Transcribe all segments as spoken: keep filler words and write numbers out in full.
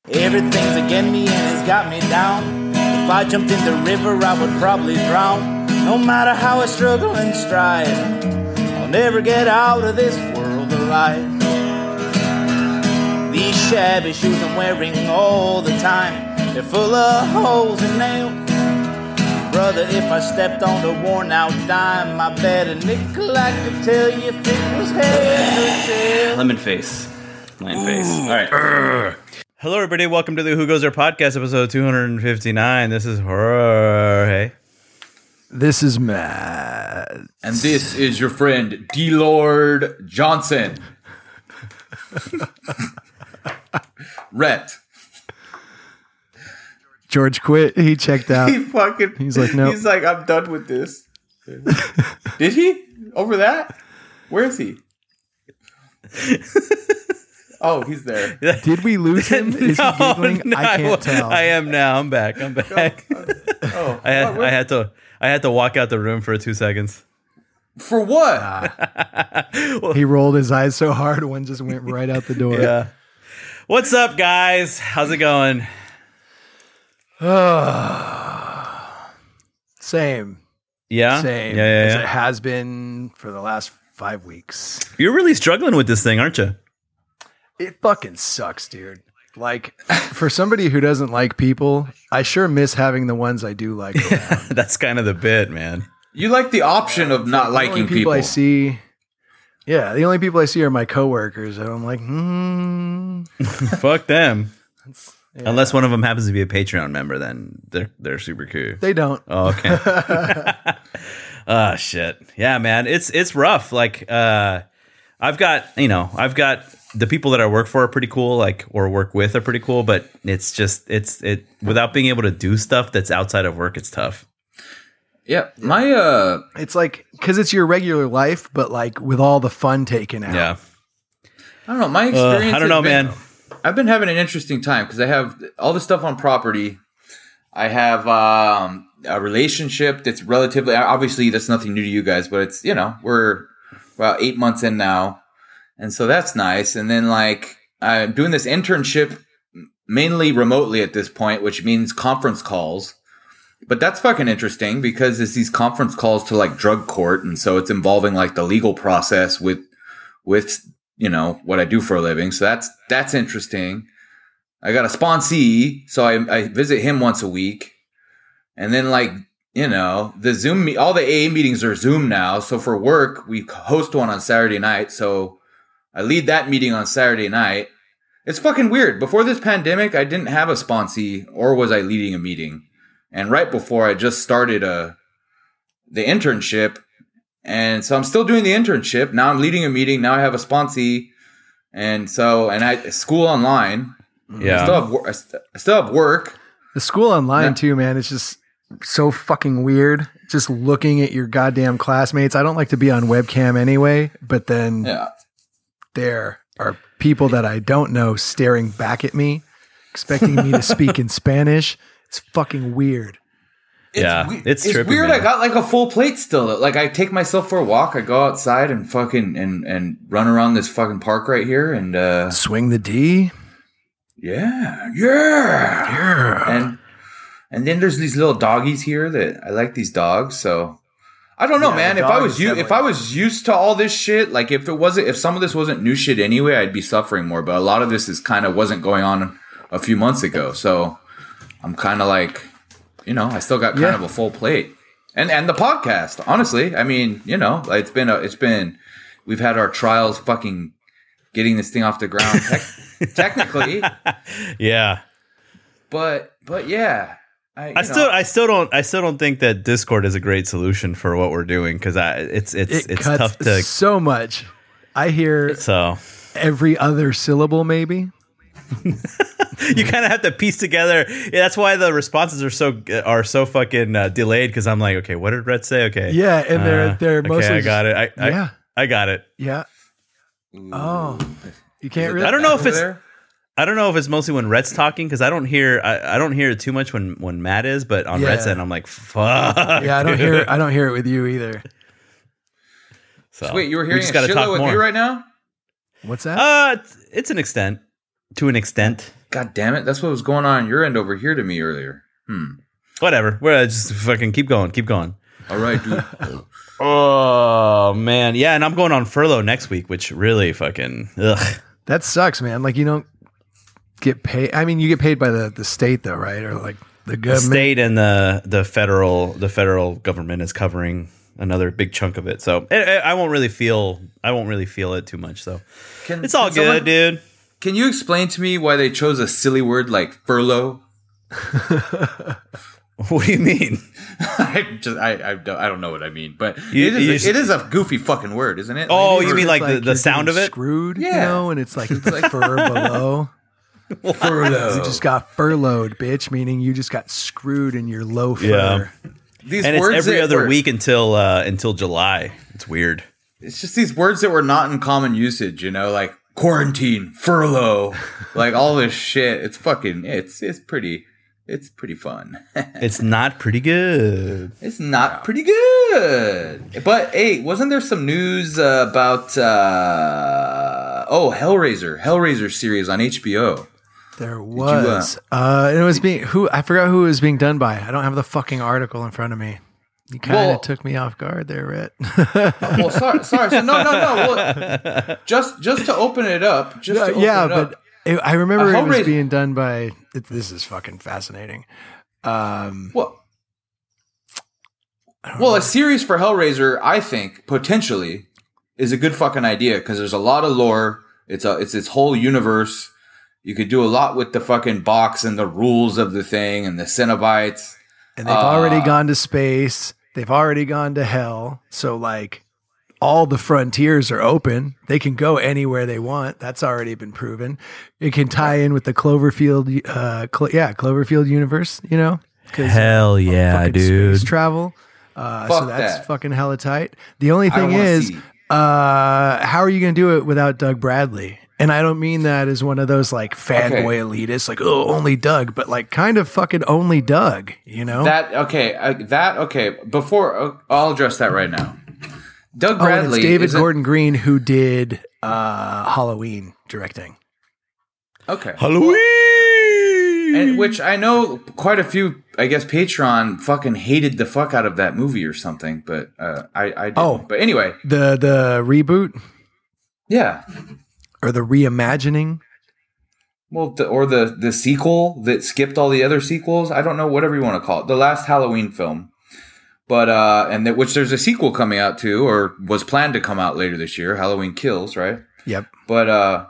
Everything's against me and it's got me down. If I jumped in the river, I would probably drown. No matter how I struggle and strive, I'll never get out of this world alive. These shabby shoes I'm wearing all the time, they're full of holes and nails. Brother, if I stepped on a worn out dime, I bet a nickel I could tell you if it was head or tail. Lemon face. Lemon face. All right. Urgh. Hello, everybody. Welcome to the Who Goes There podcast, episode two fifty-nine. This is Jorge. This is Matt. And this is your friend, D-Lord Johnson. Rhett. George quit. He checked out. He fucking. He's like, no. He's like, I'm done with this. Did he? Over that? Where is he? Oh, he's there. Did we lose him? Is no, he giggling? no, I can't I, tell. I am now. I'm back. I'm back. Oh, I had, what, I had to. I had to walk out the room for two seconds. For what? Uh, he rolled his eyes so hard, one just went right out the door. Yeah. What's up, guys? How's it going? Same. Yeah. Same. Yeah, yeah, as yeah. it has been for the last five weeks. You're really struggling with this thing, aren't you? It fucking sucks, dude. Like, for somebody who doesn't like people, I sure miss having the ones I do like around. That's kind of the bit, man. You like the option of not the liking only people, people. I see. Yeah, the only people I see are my coworkers, and I'm like, hmm. Fuck them. Yeah. Unless one of them happens to be a Patreon member, then they're they're super cool. They don't. Oh, okay. Oh shit. Yeah, man. It's it's rough. Like uh I've got, you know, I've got the people that I work for are pretty cool, like, or work with are pretty cool, but it's just it's it without being able to do stuff that's outside of work, it's tough. Yeah, my uh It's like, because it's your regular life, but like with all the fun taken out. Yeah. I don't know, my experience Uh, I don't has know, been- man. I've been having an interesting time because I have all this stuff on property. I have um, a relationship that's relatively, obviously that's nothing new to you guys, but it's, you know, we're about eight months in now. And so that's nice. And then like I'm doing this internship mainly remotely at this point, which means conference calls. But that's fucking interesting because it's these conference calls to like drug court. And so it's involving like the legal process with, with, you know, what I do for a living. So that's, that's interesting. I got a sponsee, so I, I visit him once a week. And then like, you know, the Zoom, me- all the A A meetings are Zoom now. So for work, we host one on Saturday night. So I lead that meeting on Saturday night. It's fucking weird. Before this pandemic, I didn't have a sponsee, or was I leading a meeting? And right before I just started a, the internship. And so I'm still doing the internship. Now I'm leading a meeting. Now I have a sponsee. And so, and I school online. Yeah. I still have, wor- I st- I still have work. The school online Yeah. too, man. It's just so fucking weird. Just looking at your goddamn classmates. I don't like to be on webcam anyway, but then Yeah. there are people that I don't know staring back at me, expecting me to speak in Spanish. It's fucking weird. It's Yeah, we- it's it's trippy, weird. man. I got like a full plate still. Like I take myself for a walk. I go outside and fucking and and run around this fucking park right here. And uh, Swing the D. yeah, yeah, Yeah. And and then there's these little doggies here that I like these dogs. So I don't know, Yeah, man. the If I dog was is you, if definitely- I was used to all this shit, like if it wasn't, if some of this wasn't new shit anyway, I'd be suffering more. But a lot of this is kind of wasn't going on a few months ago. So I'm kind of like, you know, I still got kind Yeah. of a full plate. And and the podcast, honestly, I mean, you know, it's been a, it's been, we've had our trials fucking getting this thing off the ground tec- technically, Yeah. but but yeah, I, you I know, still I still don't I still don't think that Discord is a great solution for what we're doing, because I it's it's It it's cuts tough to so much. I hear so every other syllable, maybe. you kind of have to piece together. Yeah, that's why the responses are so are so fucking uh, delayed, because I'm like, okay, what did Rhett say? Okay, Yeah, and they're Uh, they're okay, mostly I got it. I, I Yeah. I got it. Yeah. Oh, you can't it really. I don't know if over it's there? I don't know if it's mostly when Rhett's talking, because I don't hear I, I don't hear it too much when when Matt is, but on Yeah. Rhett's end, I'm like, fuck. Yeah, I don't hear. it- I don't hear it with you either. So Wait, you were hearing just a gotta shitload talk with more. me right now? What's that? Uh, it's, it's an extent, to an extent. God damn it! That's what was going on on your end over here to me earlier. Hmm. Whatever. We're just fucking keep going. Keep going. All right, dude. Oh man, yeah, and I'm going on furlough next week, which really fucking ugh. That sucks, man. Like you don't get paid. I mean, you get paid by the, the state though, right? Or like the The government. state and the the federal the federal government is covering another big chunk of it, so it, it, I won't really feel I won't really feel it too much. So Can, it's all can good, someone- dude. Can you explain to me why they chose a silly word like furlough? What do you mean? I just I I don't, I don't know what I mean, but You- it, is you a, just- it is a goofy fucking word, isn't it? Oh, Like, you mean It's like the- the you're sound getting of it? Screwed, you Yeah. know, and it's like it's like fur below. furlough? You just got furloughed, bitch, meaning you just got screwed in your low fur. Yeah. These And it's words every that other were- week until uh, until July. It's weird. It's just these words that were not in common usage, you know, like quarantine, furlough, like all this shit. It's fucking. It's it's pretty. It's pretty fun. It's not pretty good. It's not pretty good. But hey, wasn't there some news uh, about uh, oh Hellraiser, Hellraiser series on H B O? There uh, was. uh, and it was being who I forgot who it was being done by. I don't have the fucking article in front of me. You kind of Well- took me off guard there, Rhett. Well, sorry, sorry. So no, no, no. Well, just just to open it up, just to open yeah, it up. but it, I remember A it was Hellraiser- being done by. It, this is fucking fascinating. Um, Well, well, a series for Hellraiser, I think, potentially, is a good fucking idea because there's a lot of lore. It's a it's its whole universe. You could do a lot with the fucking box and the rules of the thing and the Cenobites. and they've uh, already gone to space. They've already gone to hell. So like, all the frontiers are open. They can go anywhere they want. That's already been proven. It can tie in with the Cloverfield, uh, Clo- yeah, Cloverfield universe. You know, 'Cause Hell yeah, fucking dude. space travel. Uh, so Fuck that's that. fucking hella tight. The only I don't thing wanna is, see. uh, how are you going to do it without Doug Bradley? And I don't mean that as one of those like fanboy elitists, like, oh, only Doug, but like kind of fucking only Doug, you know? That okay? Uh, that okay? Before uh, I'll address that right now. Doug oh, and Bradley, it's David isn't- Gordon Green who did uh, Halloween directing. Okay, Halloween. and which I know quite a few, I guess, Patreon fucking hated the fuck out of that movie or something. But uh, I, I didn't. Oh. But anyway, The the reboot yeah. or the reimagining. Well, the, or the the sequel that skipped all the other sequels. I don't know, whatever you want to call it. The last Halloween film, but uh, and that which there's a sequel coming out too, or was planned to come out later this year. Halloween Kills, right? Yep. But uh,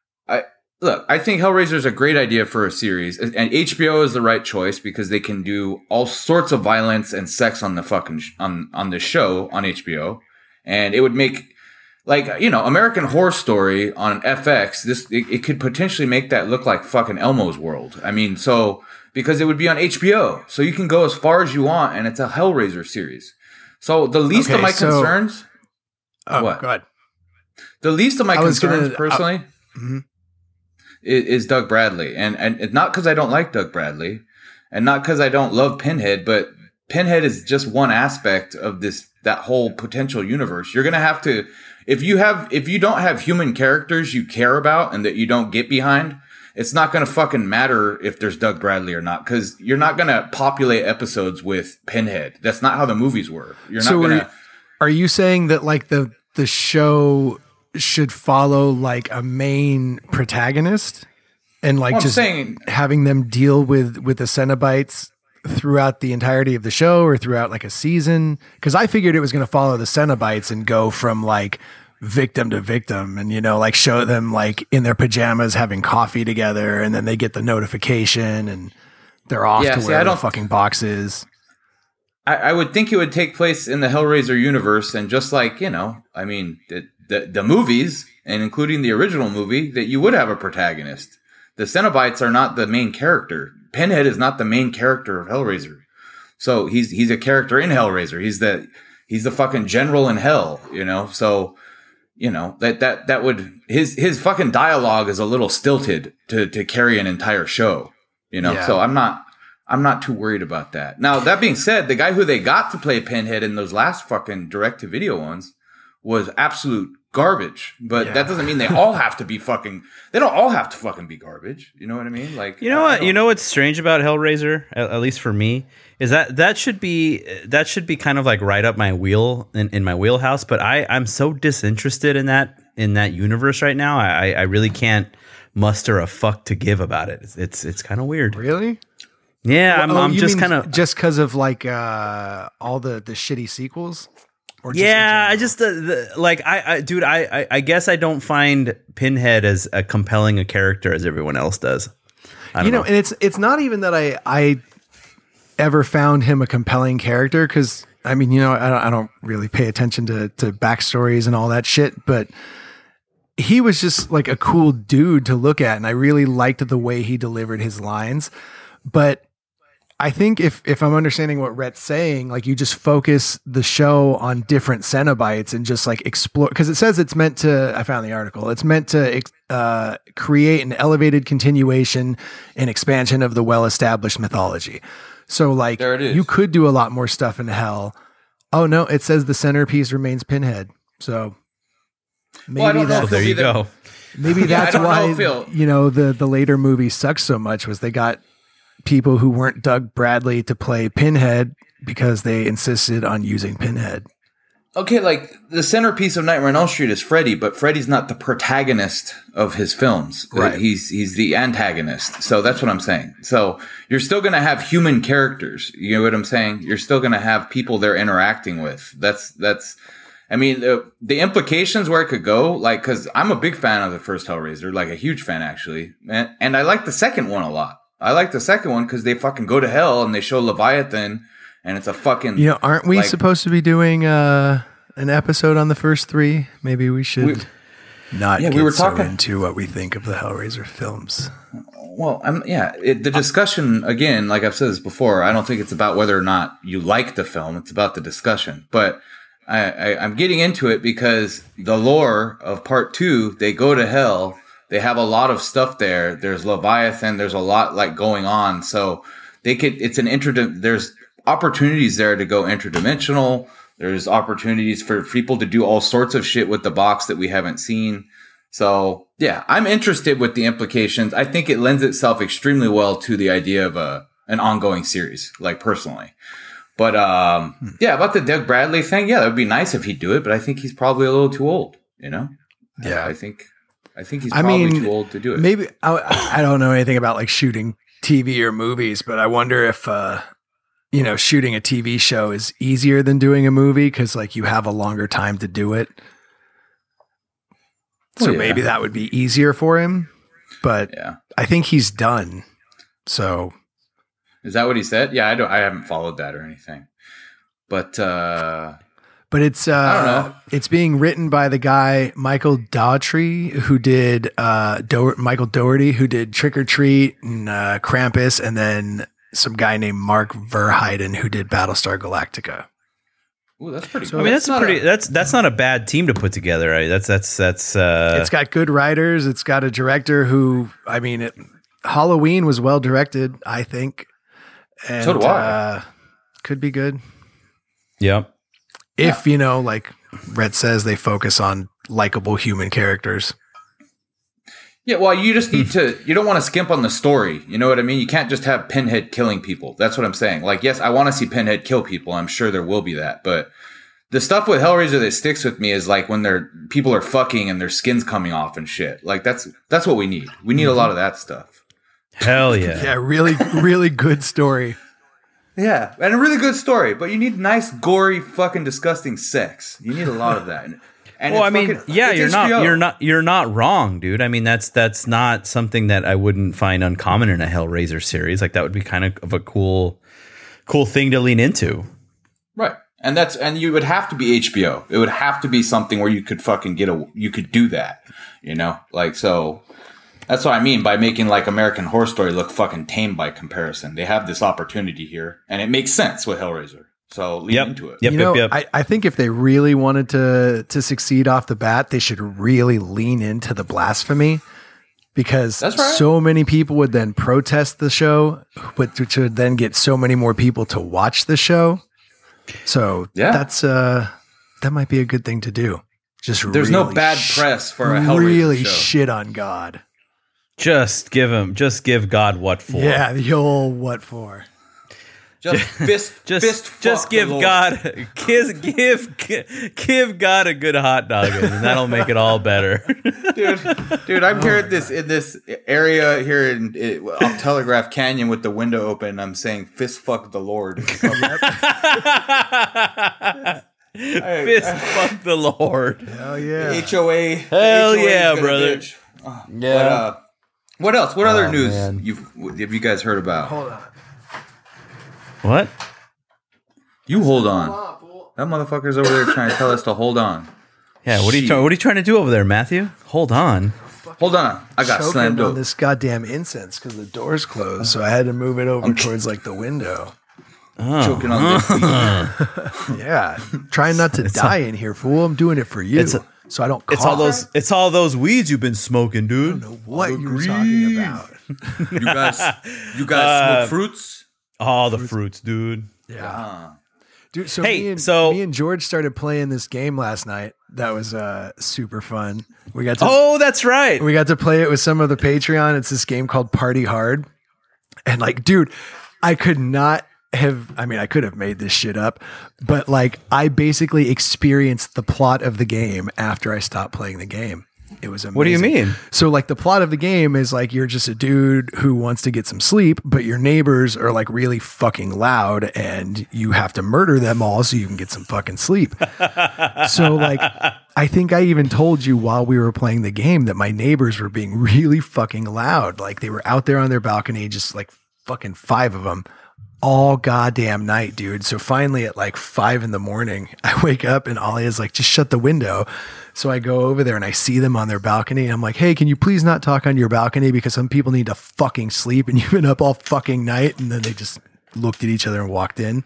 I look, I think Hellraiser is a great idea for a series, and H B O is the right choice because they can do all sorts of violence and sex on the fucking sh- on on the show on H B O, and it would make. Like, you know, American Horror Story on F X, this it, it could potentially make that look like fucking Elmo's World. I mean, so because it would be on H B O, so you can go as far as you want, and it's a Hellraiser series. So the least Okay, of my so- concerns, Oh, What? go ahead. the least of my I was concerns gonna- personally, Mhm. is, is Doug Bradley, and and it's not because I don't like Doug Bradley, and not because I don't love Pinhead, but Pinhead is just one aspect of this that whole potential universe. You're gonna have to. If you have, if you don't have human characters you care about and that you don't get behind, it's not going to fucking matter if there's Doug Bradley or not, because you're not going to populate episodes with Pinhead. That's not how the movies were. You're So not going are, to. are you saying that like the the show should follow like a main protagonist and like Well, I'm just saying- having them deal with with the Cenobites throughout the entirety of the show or throughout like a season? Because I figured it was going to follow the Cenobites and go from like victim to victim and, you know, like show them like in their pajamas having coffee together and then they get the notification and they're off Yeah, to see, where I the don't- fucking box is. I, I would think it would take place in the Hellraiser universe, and just like, you know, I mean, the, the the movies, and including the original movie, that you would have a protagonist. The Cenobites are not the main character. Pinhead is not the main character of Hellraiser. So he's he's a character in Hellraiser. He's the he's the fucking general in hell, you know. So, you know, that that that would his his fucking dialogue is a little stilted to to carry an entire show, you know. Yeah. So I'm not I'm not too worried about that. Now, that being said, the guy who they got to play Pinhead in those last fucking direct to video ones was absolute garbage, but Yeah. that doesn't mean they all have to be fucking. They don't all have to fucking be garbage. You know what I mean? Like, You know I- I what? don't- You know what's strange about Hellraiser, at, at least for me, is that that should be that should be kind of like right up my wheel in, in my wheelhouse. But I I'm so disinterested in that in that universe right now. I I really can't muster a fuck to give about it. It's it's, it's kind of weird. Really? Yeah, I'm, Oh, I'm you just mean kind of just because of like uh, all the the shitty sequels. Or just in yeah. I general? just uh, the, like I, I dude. I, I I guess I don't find Pinhead as a compelling a character as everyone else does. I don't you know, know. and it's it's not even that I I ever found him a compelling character because I mean, you know, I don't, I don't really pay attention to to backstories and all that shit, but he was just like a cool dude to look at, and I really liked the way he delivered his lines. But I think if if I'm understanding what Rhett's saying, like you just focus the show on different Cenobites and just like explore, because it says it's meant to, I found the article, it's meant to uh, create an elevated continuation and expansion of the well-established mythology. So like There it is. you could do a lot more stuff in Hell. Oh no, it says the centerpiece remains Pinhead. So maybe Well, I don't know that's, so if there you either- go. maybe Yeah, I that's don't know why, if he'll- you know, the, the later movies sucked so much was they got people who weren't Doug Bradley to play Pinhead because they insisted on using Pinhead. Okay, like the centerpiece of Nightmare on Elm Street is Freddy, but Freddy's not the protagonist of his films. Right. He's he's the antagonist. So that's what I'm saying. So you're still going to have human characters. You know what I'm saying? You're still going to have people they're interacting with. That's that's. I mean, the, the implications where it could go, like, because I'm a big fan of the first Hellraiser, like a huge fan actually, and, and I like the second one a lot. I like the second one because they fucking go to hell and they show Leviathan, and it's a fucking. You know, aren't we like- supposed to be doing uh, an episode on the first three? Maybe we should We- not Yeah, we get were so talking- into what we think of the Hellraiser films. Well, I'm, yeah, it, the discussion, again, like I've said this before, I don't think it's about whether or not you like the film. It's about the discussion. But I, I, I'm getting into it because the lore of part two, they go to hell. They have a lot of stuff there. There's Leviathan. There's a lot like going on. So they could, it's an inter, there's opportunities there to go interdimensional. There's opportunities for people to do all sorts of shit with the box that we haven't seen. So yeah, I'm interested with the implications. I think it lends itself extremely well to the idea of a an ongoing series, like personally. But um, yeah, about the Doug Bradley thing, yeah, that would be nice if he'd do it. But I think he's probably a little too old. You know? Yeah. I think I think he's I probably mean, too old to do it. Maybe I, I don't know anything about like shooting T V or movies, but I wonder if uh, you know, shooting a T V show is easier than doing a movie because like you have a longer time to do it. So Well, yeah. maybe that would be easier for him. But Yeah, I think he's done. So is that what he said? Yeah, I don't. I haven't followed that or anything. But uh, But it's uh, I don't know. It's being written by the guy Michael Daughtry, who did uh, Do- Michael Dougherty, who did Trick or Treat and uh, Krampus, and then some guy named Mark Verheiden, who did Battlestar Galactica. ooh, that's pretty. So- cool. I mean, that's, a not pretty. that's that's not a bad team to put together. Right? That's that's that's. Uh, It's got good writers. It's got a director who, I mean, it, Halloween was well directed, I think. And, So do I. Uh, could be good yep. if you know, like Rhett says, they focus on likable human characters. Yeah, well, you just need to, you don't want to skimp on the story. You know what I mean? You can't just have Pinhead killing people. That's what I'm saying. Like, yes, I want to see Pinhead kill people. I'm sure there will be that. But the stuff with Hellraiser that sticks with me is like when they're, people are fucking and their skin's coming off and shit. Like, that's, that's what we need. We need a lot of that stuff. Hell yeah. Yeah, really, really good story. Yeah, and a really good story. But you need nice, gory, fucking disgusting sex. You need a lot of that. And Well, it's I mean, fucking- yeah, it's you're H not, B O. you're not, you're not wrong, dude. I mean, that's that's not something that I wouldn't find uncommon in a Hellraiser series. Like that would be kind of, of a cool, cool thing to lean into. Right. And that's and you would have to be H B O. It would have to be something where you could fucking get a you could do that. You know? Like so that's what I mean by making like American Horror Story look fucking tame by comparison. They have this opportunity here and it makes sense with Hellraiser. So lean Yep. into it. Yep. you know, yep. I, I think if they really wanted to to succeed off the bat, they should really lean into the blasphemy because That's right. so many people would then protest the show, but which would then get so many more people to watch the show. So Yeah. that's uh that might be a good thing to do. Just There's really no bad sh- press for a Hellraiser really show. shit on God. Just give him. Just give God what for. Yeah, the old what for. Just fist, Just, fist fuck just the give Lord. God, give, give, give God a good hot dog, and that'll make it all better. dude. Dude, I'm here at this in this area here in, in off Telegraph Canyon with the window open. I'm saying fist fuck the Lord. Fist fuck the Lord. Hell yeah. H O A. Hell H O A 's yeah, gonna brother. bitch. Oh, Yeah. But, uh, what else? What other Oh, news man. you've have you guys heard about? Hold on. What? You hold on. That motherfucker's over there trying to tell us to hold on. Yeah. What are you? Shit. Try- what are you trying to do over there, Matthew? Hold on. Hold on. I got Choking slammed on up. this goddamn incense because the door's closed, so I had to move it over towards like the window. Choking on this. Yeah, trying not to die in here, fool. I'm doing it for you, It's a- so I don't. Cough. It's all those. It's all those weeds you've been smoking, dude. What you were talking about? You guys, you guys Uh, smoke fruits? All the fruits, dude. Yeah, Uh, dude. So Hey, me and so- me and George started playing this game last night. That was uh, super fun. We got to Oh, that's right. we got to play it with some of the Patreon. It's this game called Party Hard, and like, dude, I could not have. I mean, I could have made this shit up, but like, I basically experienced the plot of the game after I stopped playing the game. It was amazing. What do you mean? So like the plot of the game is like you're just a dude who wants to get some sleep, but your neighbors are like really fucking loud and you have to murder them all so you can get some fucking sleep. So like I think I even told you while we were playing the game that my neighbors were being really fucking loud. Like they were out there on their balcony, just like fucking five of them all goddamn night, dude. So finally at like five in the morning, I wake up and Ollie is like, just shut the window. So I go over there and I see them on their balcony. And I'm like, hey, can you please not talk on your balcony? Because some people need to fucking sleep and you've been up all fucking night. And then they just looked at each other and walked in.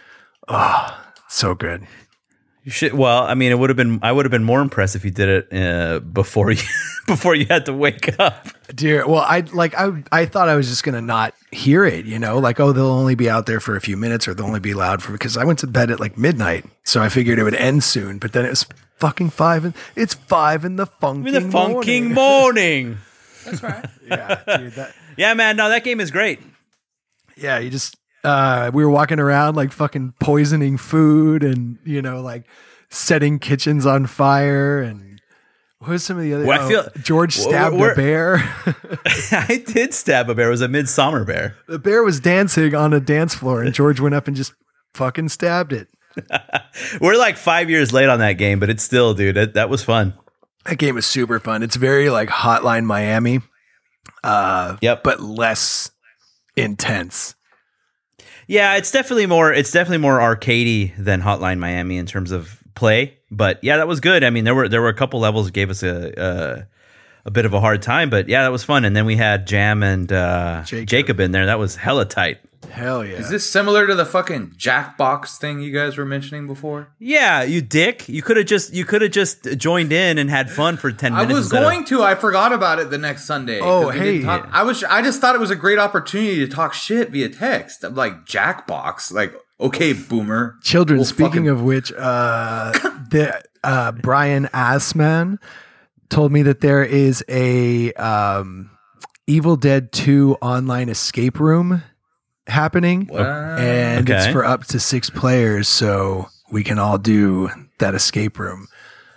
Oh, so good. You should. Well, I mean, it would have been. I would have been more impressed if you did it uh, before you before you had to wake up. Dear, well, I like I I thought I was just gonna not hear it, you know, like oh they'll only be out there for a few minutes or they'll only be loud for because I went to bed at like midnight, so I figured it would end soon. But then it was fucking five and it's five in the funking In the funking morning. morning. that's right. Yeah, dude, that, Yeah, man. No, that game is great. yeah, you just uh, we were walking around like fucking poisoning food and you know like setting kitchens on fire and what was some of the other? Well, I oh, feel- George stabbed we're- a bear. I did stab a bear. It was a midsummer bear. The bear was dancing on a dance floor and George went up and just fucking stabbed it. We're like five years late on that game, but it's still, dude. It, that was fun. That game is super fun. It's very like Hotline Miami, uh, Yep. but less intense. Yeah, it's definitely more. It's definitely more arcadey than Hotline Miami in terms of play. But yeah, that was good. I mean, there were there were a couple levels that gave us a a, a bit of a hard time, but yeah, that was fun. And then we had Jam and uh, Jacob. Jacob. in there. That was hella tight. Hell yeah. Is this similar to the fucking Jackbox thing you guys were mentioning before? Yeah, you dick. You could have just you could have just joined in and had fun for ten I minutes. was instead of- going to. I forgot about it the next Sunday. 'cause Oh, we didn't hey. talk- I was. I just thought it was a great opportunity to talk shit via text. I'm like Jackbox. Like, okay, boomer. Children, We'll speaking fucking- of which, uh, the, uh, Brian Assman told me that there is a um, Evil Dead two online escape room happening. What? And it's Okay. for up to six players, so we can all do that escape room.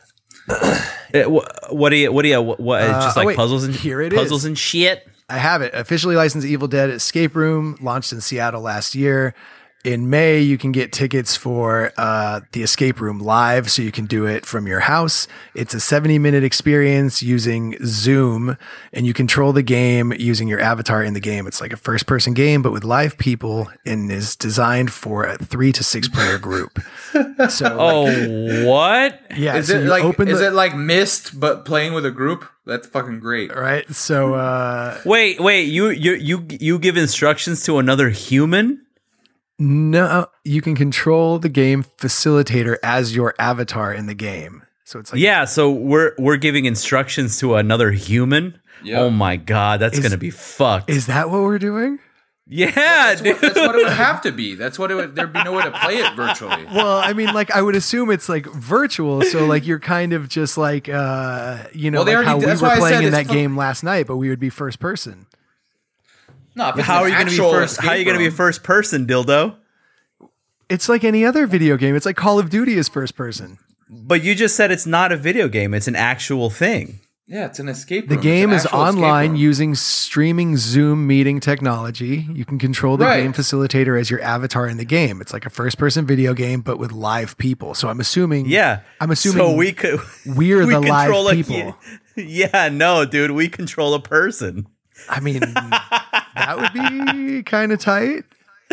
Uh, wh- what do you? What do you? What? what it's Uh, just oh, like wait. puzzles and Here it puzzles is. and shit. I have it. Officially licensed Evil Dead Escape Room, launched in Seattle last year. In May, you can get tickets for uh, the escape room live, so you can do it from your house. It's a seventy minute experience using Zoom, and you control the game using your avatar in the game. It's like a first person game, but with live people, and is designed for a three to six player group. So, Oh, like, what? yeah. Is so it you like? open Is the- it like Myst but playing with a group? That's fucking great. right? So, uh, Wait, wait. You you you you give instructions to another human? no, you can control the game facilitator as your avatar in the game. So it's like, Yeah, so we're we're giving instructions to another human. Yeah. Oh my god, that's Is- gonna be fucked. is that what we're doing? Yeah, That's dude. what, that's what it would have to be. That's what it would. There'd be no way to play it virtually. Well, I mean, like I would assume it's like virtual, so like you're kind of just like uh, you know, Well, they like how already- we that's were why I playing said in it's that fu- game last night, but we would be first person. No, if it's How an are you going to be actual first? How are you escape going to be room- first person, dildo? It's like any other video game. It's like Call of Duty is first person. But you just said it's not a video game; it's an actual thing. Yeah, it's an escape The room. game It's is an actual escape online room. using streaming Zoom meeting technology. You can control the Right. game facilitator as your avatar in the game. It's like a first person video game, but with live people. So I'm assuming, Yeah, I'm assuming So we could. we're we the live control a- people. Yeah, no, dude, we control a person. I mean, that would be kind of tight.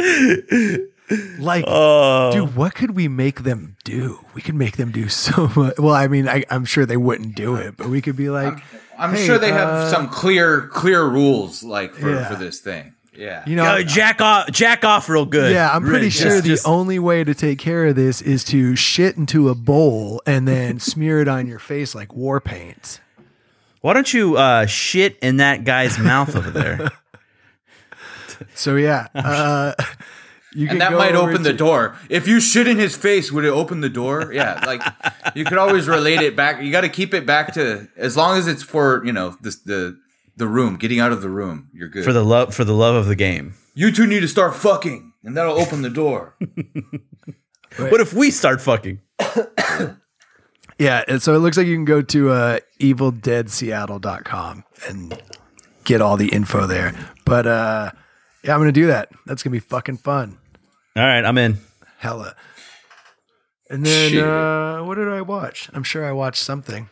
Like, Oh, dude, what could we make them do? We could make them do so much. Well, I mean, I, I'm sure they wouldn't do it, but we could be like, I'm hey, sure they have uh, some clear, clear rules like for, Yeah. for this thing. Yeah. you know, Go jack off, jack off, real good. yeah, I'm pretty Really, sure just- the just- only way to take care of this is to shit into a bowl and then smear it on your face like war paint. Why don't you uh, shit in that guy's mouth over there? So yeah, uh, you And could that go might over open the to- door. If you shit in his face, would it open the door? Yeah, like you could always relate it back. You got to keep it back to as long as it's for you know the the the room, getting out of the room. You're good. for the love, for the love of the game. you two need to start fucking, and that'll open the door. What if we start fucking? Yeah, and so it looks like you can go to uh, evil dead seattle dot com and get all the info there. But uh, yeah, I'm going to do that. That's going to be fucking fun. All right, I'm in. Hella. And then Shit. uh, what did I watch? I'm sure I watched something.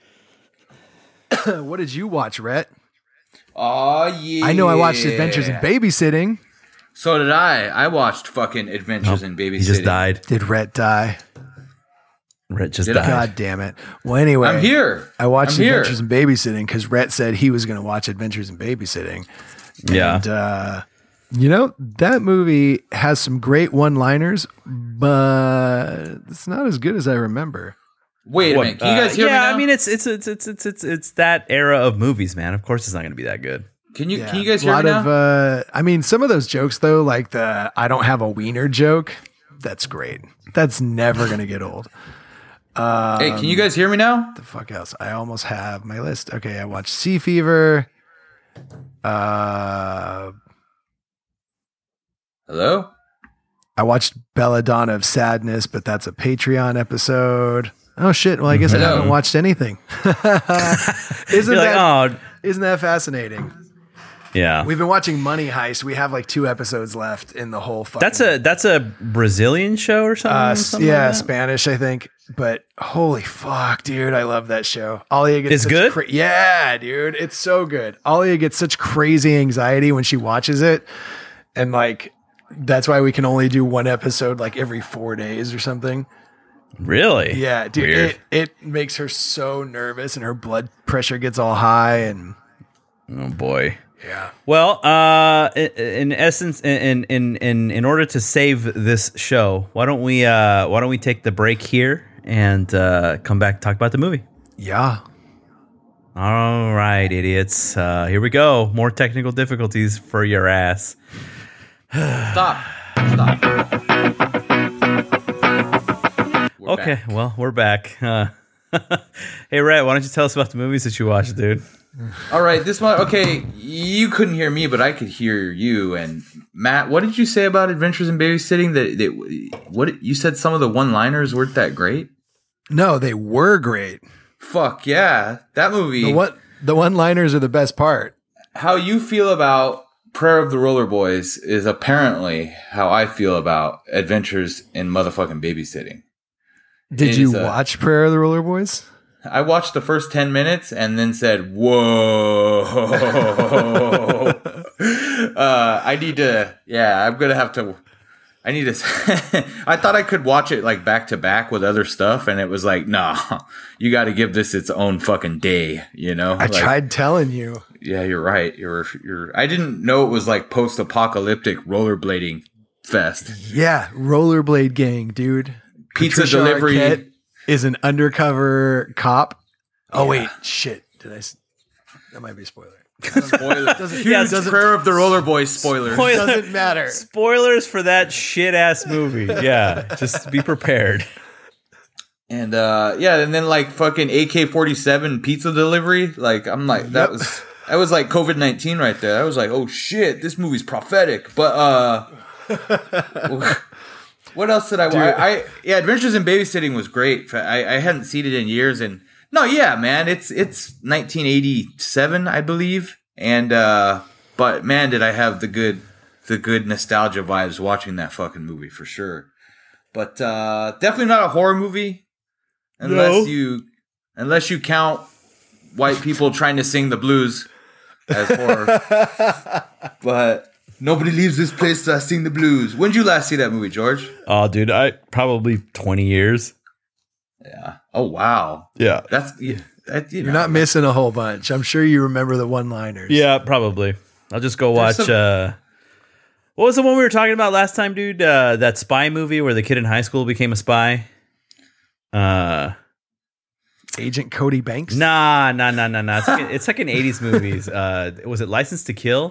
What did you watch, Rhett? Oh yeah. I know I watched Adventures in Babysitting. So did I. I watched fucking Adventures in Babysitting. He just died. Did Rhett die? Rhett just Did died. I? God damn it. Well, anyway. I'm here. I watched I'm here. Adventures in Babysitting because Rhett said he was going to watch Adventures in Babysitting. Yeah. And, uh, you know, that movie has some great one-liners, but it's not as good as I remember. Wait a What, minute. Can you guys uh, hear yeah, me now? I mean it's it's it's it's it's it's it's that era of movies, man. Of course, it's not going to be that good. can you Yeah, can you guys a hear lot me now? of, uh, I mean, some of those jokes though, like the "I don't have a wiener" joke, that's great. That's never going to get old. hey, can you guys hear me now? The fuck else? I almost have my list. Okay, I watched Sea Fever. Uh, Hello? I watched Belladonna of Sadness, but that's a Patreon episode. Oh shit! Well, I guess I Hello. haven't watched anything. isn't You're that like, oh, isn't that fascinating? yeah. We've been watching Money Heist. We have like two episodes left in the whole. Fucking, That's a that's a Brazilian show or something. uh, s- something yeah, like that? Spanish, I think. But holy fuck, dude, I love that show. Alia gets It's such good? cra- yeah, dude, it's so good. Alia gets such crazy anxiety when she watches it, and like that's why we can only do one episode like every four days or something. Really? Yeah, dude, Weird. it, it makes her so nervous, and her blood pressure gets all high, and Oh boy. yeah. Well, uh, in, in essence, in, in in in order to save this show, why don't we uh, why don't we take the break here and uh, come back and talk about the movie? Yeah. All right, idiots. Uh, here we go. More technical difficulties for your ass. Stop. Stop. We're Okay, back. well, we're back. Uh, hey, Rhett, why don't you tell us about the movies that you watched, dude? All right, this one. Okay, you couldn't hear me, but I could hear you. And Matt, what did you say about Adventures in Babysitting? That, that what you said? Some of the one-liners weren't that great. No, they were great. Fuck yeah, that movie. The one the one-liners are the best part. How you feel about Prayer of the Roller Boys is apparently how I feel about Adventures in motherfucking Babysitting. Did It you is a- watch Prayer of the Roller Boys? I watched the first ten minutes and then said, "Whoa!" uh, I need to. Yeah, I'm gonna have to. I need to. I thought I could watch it like back to back with other stuff, and it was like, nah, you got to give this its own fucking day. You know, I Like, tried telling you. Yeah, you're right. You're. You're. I didn't know it was like post-apocalyptic rollerblading fest. Yeah, Rollerblade Gang, dude. Pizza Patricia delivery. Arquette is an undercover cop. Oh wait, shit. Did I? s- That might be a spoiler. Spoiler. Doesn't, Yeah, huge doesn't- Prayer of the Roller Boys spoilers. Spoiler- Doesn't matter. Spoilers for that shit ass movie. Yeah, just be prepared. And uh, yeah, and then like fucking A K forty-seven pizza delivery. Like I'm like that Yep. was that was like COVID nineteen right there. I was like, oh shit, this movie's prophetic. But uh, what else did I watch? I, I yeah, Adventures in Babysitting was great. I, I hadn't seen it in years, and no, yeah, man, it's it's nineteen eighty-seven, I believe. And uh, but man, did I have the good the good nostalgia vibes watching that fucking movie for sure. But uh, definitely not a horror movie. Unless No. you, unless you count white people trying to sing the blues as horror, but nobody leaves this place to sing the blues. When did you last see that movie, George? Oh, dude, I probably twenty years. Yeah. Oh wow. Yeah, That's yeah, that, you You're know, not missing a whole bunch. I'm sure you remember the one-liners. yeah, probably. I'll just go There's watch. some- uh, what was the one we were talking about last time, dude? Uh, that spy movie where the kid in high school became a spy. Uh, Agent Cody Banks. nah, nah, nah, nah, nah. It's like, it's like in eighties movies. Uh, was it License to Kill?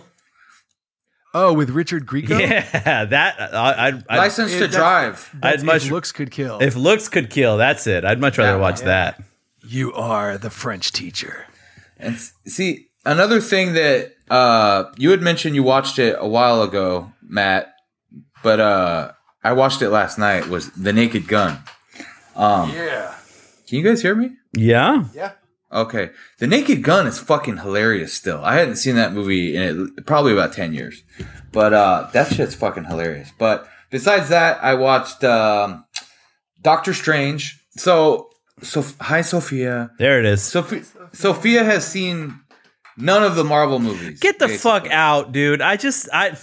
Oh, with Richard Grieco. Yeah, that I, I'd, I'd, License it- to that's- Drive. That's I'd much if looks could kill. if looks could kill. That's it. I'd much rather That watch one, that. You are the French teacher. And s- see, another thing that uh, you had mentioned you watched it a while ago, Matt, but uh, I watched it last night. Was The Naked Gun? Um, Yeah. Can you guys hear me? Yeah, Yeah. Okay. The Naked Gun is fucking hilarious still. I hadn't seen that movie in it, probably about ten years. But uh, that shit's fucking hilarious. But besides that, I watched um, Doctor Strange. So, so hi, Sophia. there it is. Sophia, Sophia has seen none of the Marvel movies. Get the basically. fuck out, dude. I just I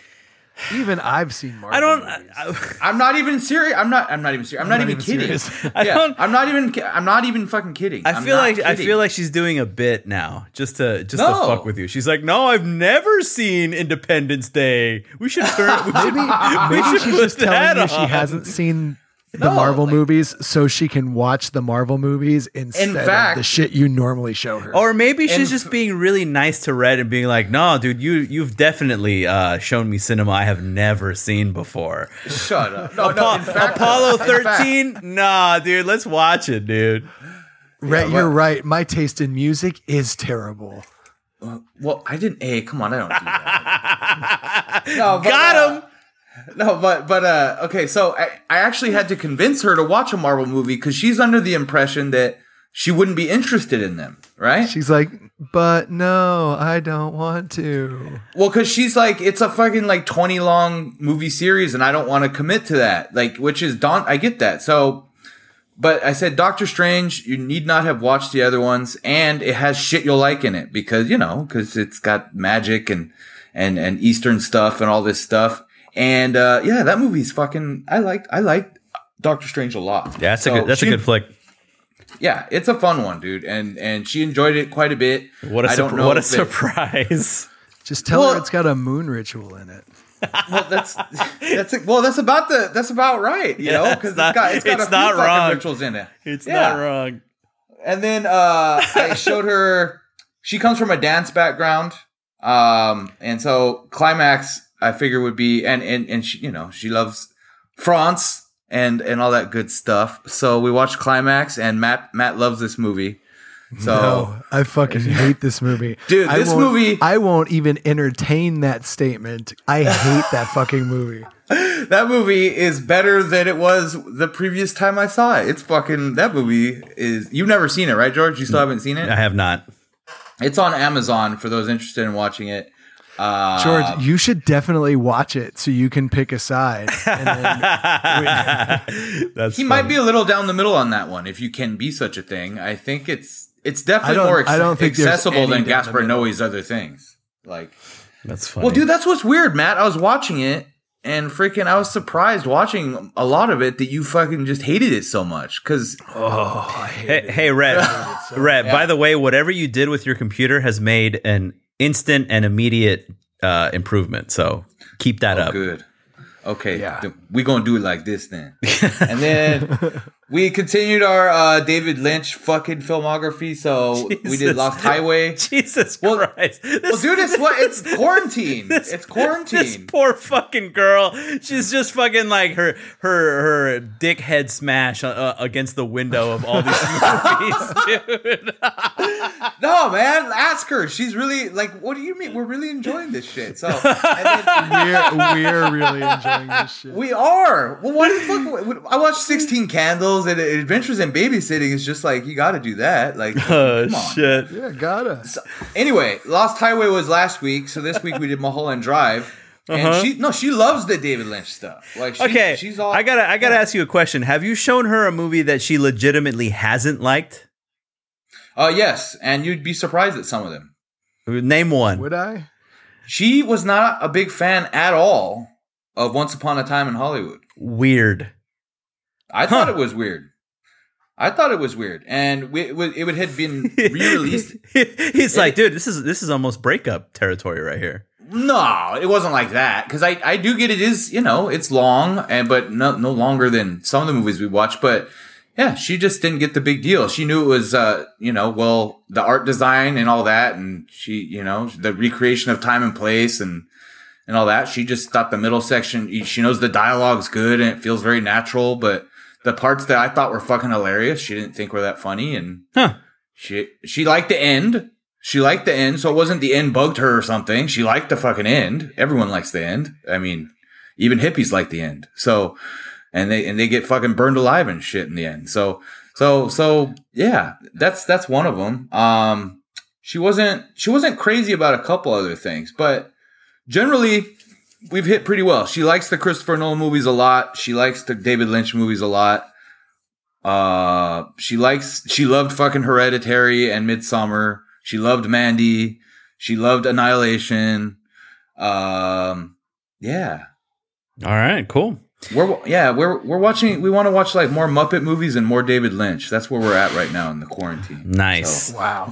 Even I've seen Marvel. I don't movies. I, I'm not even serious. I'm not. I'm not even serious. I'm, not, even kidding. serious. I Yeah, don't I'm not even. ki- I'm not even fucking kidding. I I'm feel not like I kidding. feel like she's doing a bit now, just to just No. to fuck with you. She's like, no, I've never seen Independence Day. We should turn. We should, Maybe, we maybe should she's put just telling that you she on. hasn't seen the No, Marvel like- movies so she can watch the Marvel movies instead fact- of the shit you normally show her. Or maybe she's And just f- being really nice to Red and being like, no, dude, you you've definitely uh, shown me cinema I have never seen before. Shut up. No, no. Apo- In fact, Apollo in fact- thirteen? Nah, dude, let's watch it, dude. Right, Yeah, you're but- right. My taste in music is terrible. Well, I didn't. Hey, come on, I don't do that. no, but, Got uh, him. No, but but uh, okay. So I, I actually had to convince her to watch a Marvel movie because she's under the impression that she wouldn't be interested in them, right? She's like, but no, I don't want to. Well, because she's like, it's a fucking like twenty long movie series, and I don't want to commit to that. Like, which is daunt. I get that. So, but I said, Doctor Strange, you need not have watched the other ones, and it has shit you'll like in it because you know because it's got magic and and and Eastern stuff and all this stuff. And uh, yeah, that movie's fucking. I like I like Doctor Strange a lot. Yeah, that's So a good that's she- a good flick. Yeah, it's a fun one, dude, and and she enjoyed it quite a bit. What a I don't surpri- know what a if it- surprise. Just tell Well- her it's got a moon ritual in it. Well, that's that's well, that's about the that's about right, you Yeah, know, it's because it's not- got it's got it's a few not fucking wrong. rituals in it. It's Yeah. not wrong. And then uh, I showed her. She comes from a dance background, um, and so climax I figure would be and and and she you know she loves France and and all that good stuff. So we watched climax, and Matt Matt loves this movie. So No, I fucking hate this movie. Dude, I this won't- movie- I won't even entertain that statement. I hate that fucking movie. that movie is better than it was the previous time I saw it. It's fucking that movie is. You've never seen it, right, George? You still haven't seen it? I have not. It's on Amazon for those interested in watching it. Uh, George, you should definitely watch it so you can pick a side. And then, That's he might be a little down the middle on that one, if you can be such a thing. I think it's it's definitely I don't- more ex- I don't think there's accessible any than down the Gaspar middle. Noé's other things. Like, That's funny. well, dude, that's what's weird, Matt. I was watching it and freaking, I was surprised watching a lot of it that you fucking just hated it so much because Hey, hey, Red. Red. By the way, whatever you did with your computer has made an instant and immediate uh, improvement. So keep that up. good. Okay, Yeah. th- we gonna do it like this then. And then we continued our uh, David Lynch fucking filmography. So Jesus. we did Lost Highway. Jesus well, Christ. This, well, dude, it's what it's quarantine. This, it's quarantine. This poor fucking girl. She's just fucking like her her her dick head smash uh, against the window of all these movies, dude. No, man, ask her. She's really like, what do you mean? We're really enjoying this shit. So and then, we're we're really enjoying this shit. We are. Well, what the fuck? I watched sixteen Candles and Adventures in Babysitting is just like, you got to do that. Like, oh come on. shit. Yeah, gotta. So, anyway, Lost Highway was last week, so this week we did Mulholland Drive. And uh-huh. she no, she loves the David Lynch stuff. Like, she, okay, she's all. I gotta, I gotta yeah. ask you a question. Have you shown her a movie that she legitimately hasn't liked? Uh, yes, and you'd be surprised at some of them. Name one. Would I? She was not a big fan at all of Once Upon a Time in Hollywood. Weird. I Huh. thought it was weird. I thought it was weird, and we, it would it would had been re-released. He's like, dude, this is this is almost breakup territory right here. No, it wasn't like that, because I, I do get it is, you know, it's long, and but no no longer than some of the movies we watch. But yeah, she just didn't get the big deal. She knew it was, uh, you know, well, the art design and all that, and she, you know, the recreation of time and place and and all that. She just thought the middle section, she knows the dialogue's good and it feels very natural, but the parts that I thought were fucking hilarious, she didn't think were that funny, and huh. she she liked the end. She liked the end, so it wasn't the end bugged her or something. She liked the fucking end. Everyone likes the end. I mean, even hippies like the end. So, and they and they get fucking burned alive and shit in the end. So, so, so yeah, that's that's one of them. Um, she wasn't she wasn't crazy about a couple other things, but generally, we've hit pretty well. She likes the Christopher Nolan movies a lot. She likes the David Lynch movies a lot. Uh, she likes she loved fucking Hereditary and Midsommar. She loved Mandy. She loved Annihilation. Um, yeah. All right, cool. We're yeah, we're we're watching. We want to watch like more Muppet movies and more David Lynch. That's where we're at right now in the quarantine. Nice. So. Wow.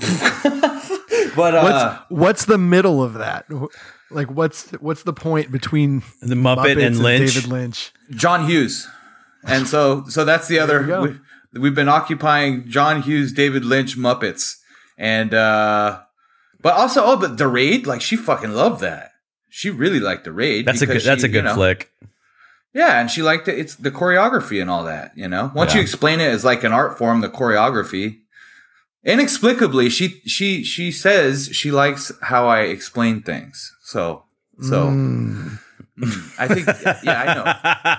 But uh, what's what's the middle of that? Like, what's what's the point between The Muppet Muppets and Lynch? David Lynch? John Hughes, and so so that's the There we other. go. We, we've been occupying John Hughes, David Lynch Muppets, and uh, but also oh, but The Raid, like she fucking loved that. She really liked The Raid. That's a good. because That's she, a good you know, flick. Yeah, and she liked it. It's the choreography and all that. You know, once Yeah. you explain it as like an art form, the choreography. Inexplicably, she she she says she likes how I explain things. So so Mm. mm, I think yeah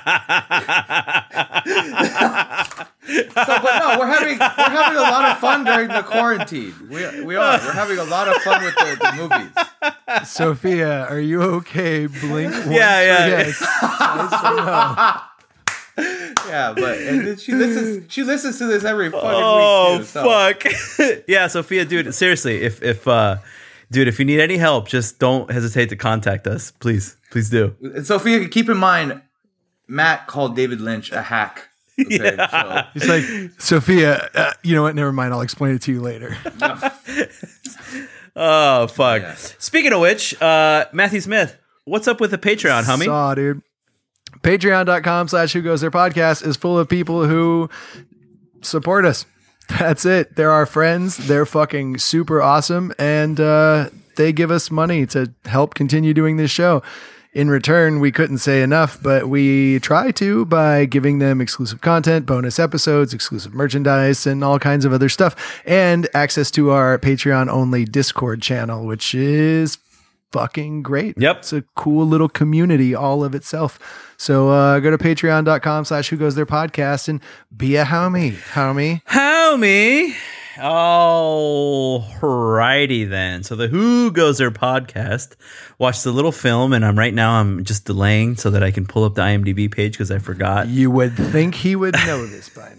I know. So, but no, we're having we're having a lot of fun during the quarantine. We we are we're having a lot of fun with the, the movies. Sophia, are you okay? Blink once Yeah, yeah. or yes. Twice or no. Yeah, but and then she listens she listens to this every fucking Oh week too. So. fuck. Yeah, Sophia, dude. Seriously, if if uh, dude, if you need any help, just don't hesitate to contact us. Please, please do. And Sophia, keep in mind, Matt called David Lynch a hack. Okay, Yeah. It's like, Sophia, uh, you know what? Never mind. I'll explain it to you later. so Oh fuck. Yeah. Speaking of which, uh, Matthew Smith, what's up with the Patreon, homie? Saw, dude. Patreon.com slash Who Goes There Podcast is full of people who support us. That's it. They're our friends. They're fucking super awesome. And uh, they give us money to help continue doing this show. In return, we couldn't say enough, but we try to by giving them exclusive content, bonus episodes, exclusive merchandise, and all kinds of other stuff, and access to our Patreon only Discord channel, which is fucking great. Yep. It's a cool little community all of itself. So uh, go to patreon.com slash Who Goes There Podcast and be a homie. Homie. Homie. All righty then. So the Who Goes There podcast. Watched the little film, and I'm right now I'm just delaying so that I can pull up the IMDb page because I forgot. You would think he would know this by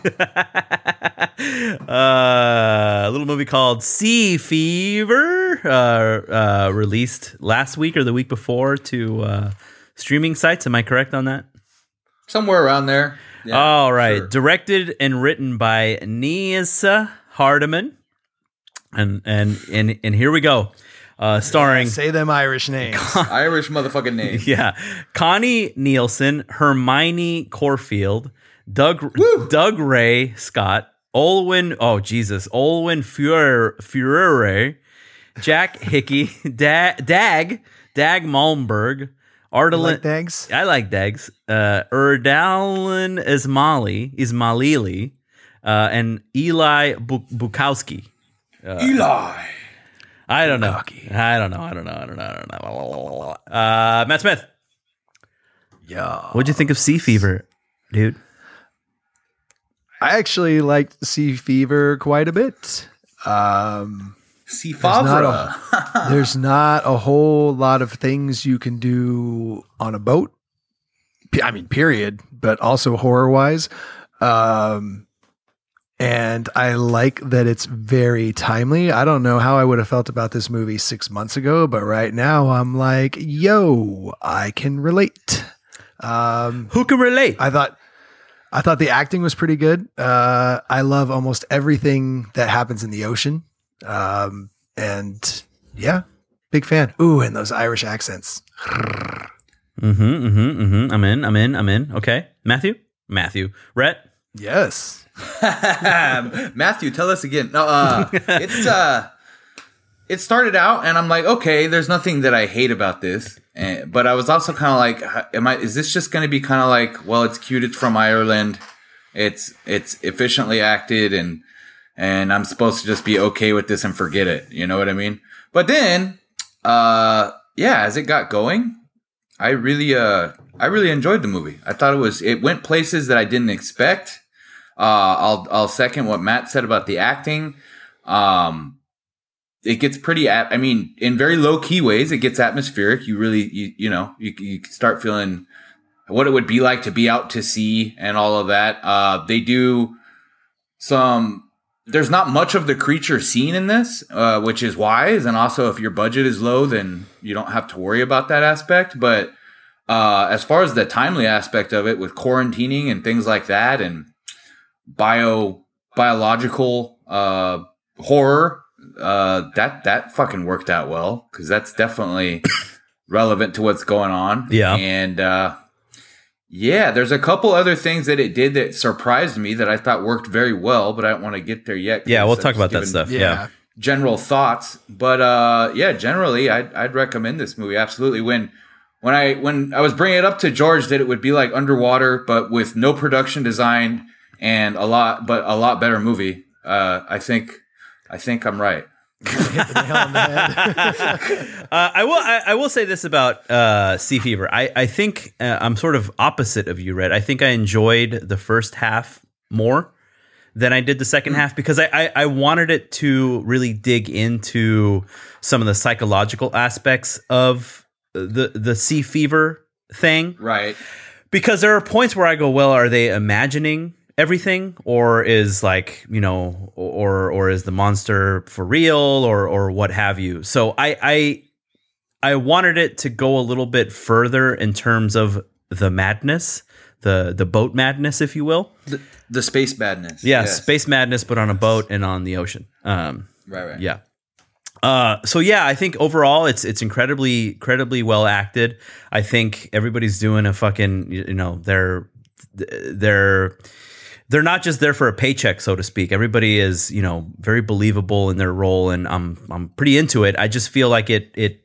now. uh, a little movie called Sea Fever, uh, uh, released last week or the week before to uh, streaming sites. Am I correct on that? somewhere around there. Yeah, All right. sure. Directed and written by Nisa Hardiman. And and and and here we go. uh, starring Say them Irish names. Irish motherfucking name. yeah, Connie Nielsen, Hermione Corfield, Doug Woo! Doug Ray Scott, Olwen. Oh Jesus, Olwen Furere, Furere, Jack Hickey, da- Dag Dag Malmberg, Ardalin. Like Dags? I like Dags. Uh, Erdalin Ismaili, Ismaili, uh, and Eli Bu- Bukowski. Eli. I don't know. Bukowski. I don't know. I don't know. I don't know. I don't know. Uh, Matt Smith, Yeah. what'd you think of Sea Fever, dude? I actually liked Sea Fever quite a bit. Um, C. not Favre. there's not a whole lot of things you can do on a boat. P- I mean, period, but also horror wise. Um, and I like that it's very timely. I don't know how I would have felt about this movie six months ago, but right now I'm like, yo, I can relate. Um, Who can relate? I thought, I thought the acting was pretty good. Uh, I love almost everything that happens in the ocean. Um, and yeah, big fan. Ooh, and those Irish accents. Mm-hmm, mm-hmm, mm-hmm. I'm in. I'm in. I'm in. Okay, Matthew. Matthew. Rhett. Yes. Matthew, tell us again. No, uh, it's uh, it started out, and I'm like, okay, there's nothing that I hate about this, and, but I was also kind of like, am I? Is this just going to be kind of like, well, it's cute, it's from Ireland, it's it's efficiently acted, and and I'm supposed to just be okay with this and forget it, you know what I mean? But then, uh, yeah, as it got going, I really uh, I really enjoyed the movie. I thought it was it went places that I didn't expect. Uh, I'll I'll second what Matt said about the acting. Um, it gets pretty. At, I mean, in very low key ways, it gets atmospheric. You really, you you know, you you start feeling what it would be like to be out to sea and all of that. Uh, they do some. There's not much of the creature seen in this, uh, which is wise. And also, if your budget is low, then you don't have to worry about that aspect. But uh, as far as the timely aspect of it, with quarantining and things like that, and bio biological uh horror, uh that that fucking worked out well, because that's definitely relevant to what's going on. Yeah. And uh yeah, there's a couple other things that it did that surprised me that I thought worked very well, but I don't want to get there yet. Yeah, we'll I'm talk just about that giving stuff. Yeah. Yeah. general thoughts. But uh yeah, generally I'd I'd recommend this movie. Absolutely. When when I when I was bringing it up to George that it would be like Underwater, but with no production design and a lot, but a lot better movie. Uh, I think, I think I'm right. Hit the nail on the head. Uh, I will. I, I will say this about uh, Sea Fever. I, I think uh, I'm sort of opposite of you, Red. I think I enjoyed the first half more than I did the second Mm. half, because I, I, I wanted it to really dig into some of the psychological aspects of the the Sea Fever thing. Right. Because there are points where I go, well, are they imagining everything, or is like, you know, or or is the monster for real, or or what have you? So I I I wanted it to go a little bit further in terms of the madness, the the boat madness, if you will. The, the space madness. Yeah, Yes. space madness, but on a boat and on the ocean. Um, Right. Right. yeah. Uh, so yeah, I think overall it's it's incredibly incredibly well acted. I think everybody's doing a fucking, you know, they're they're they're not just there for a paycheck, so to speak. Everybody is, you know, very believable in their role, and I'm I'm pretty into it. I just feel like it it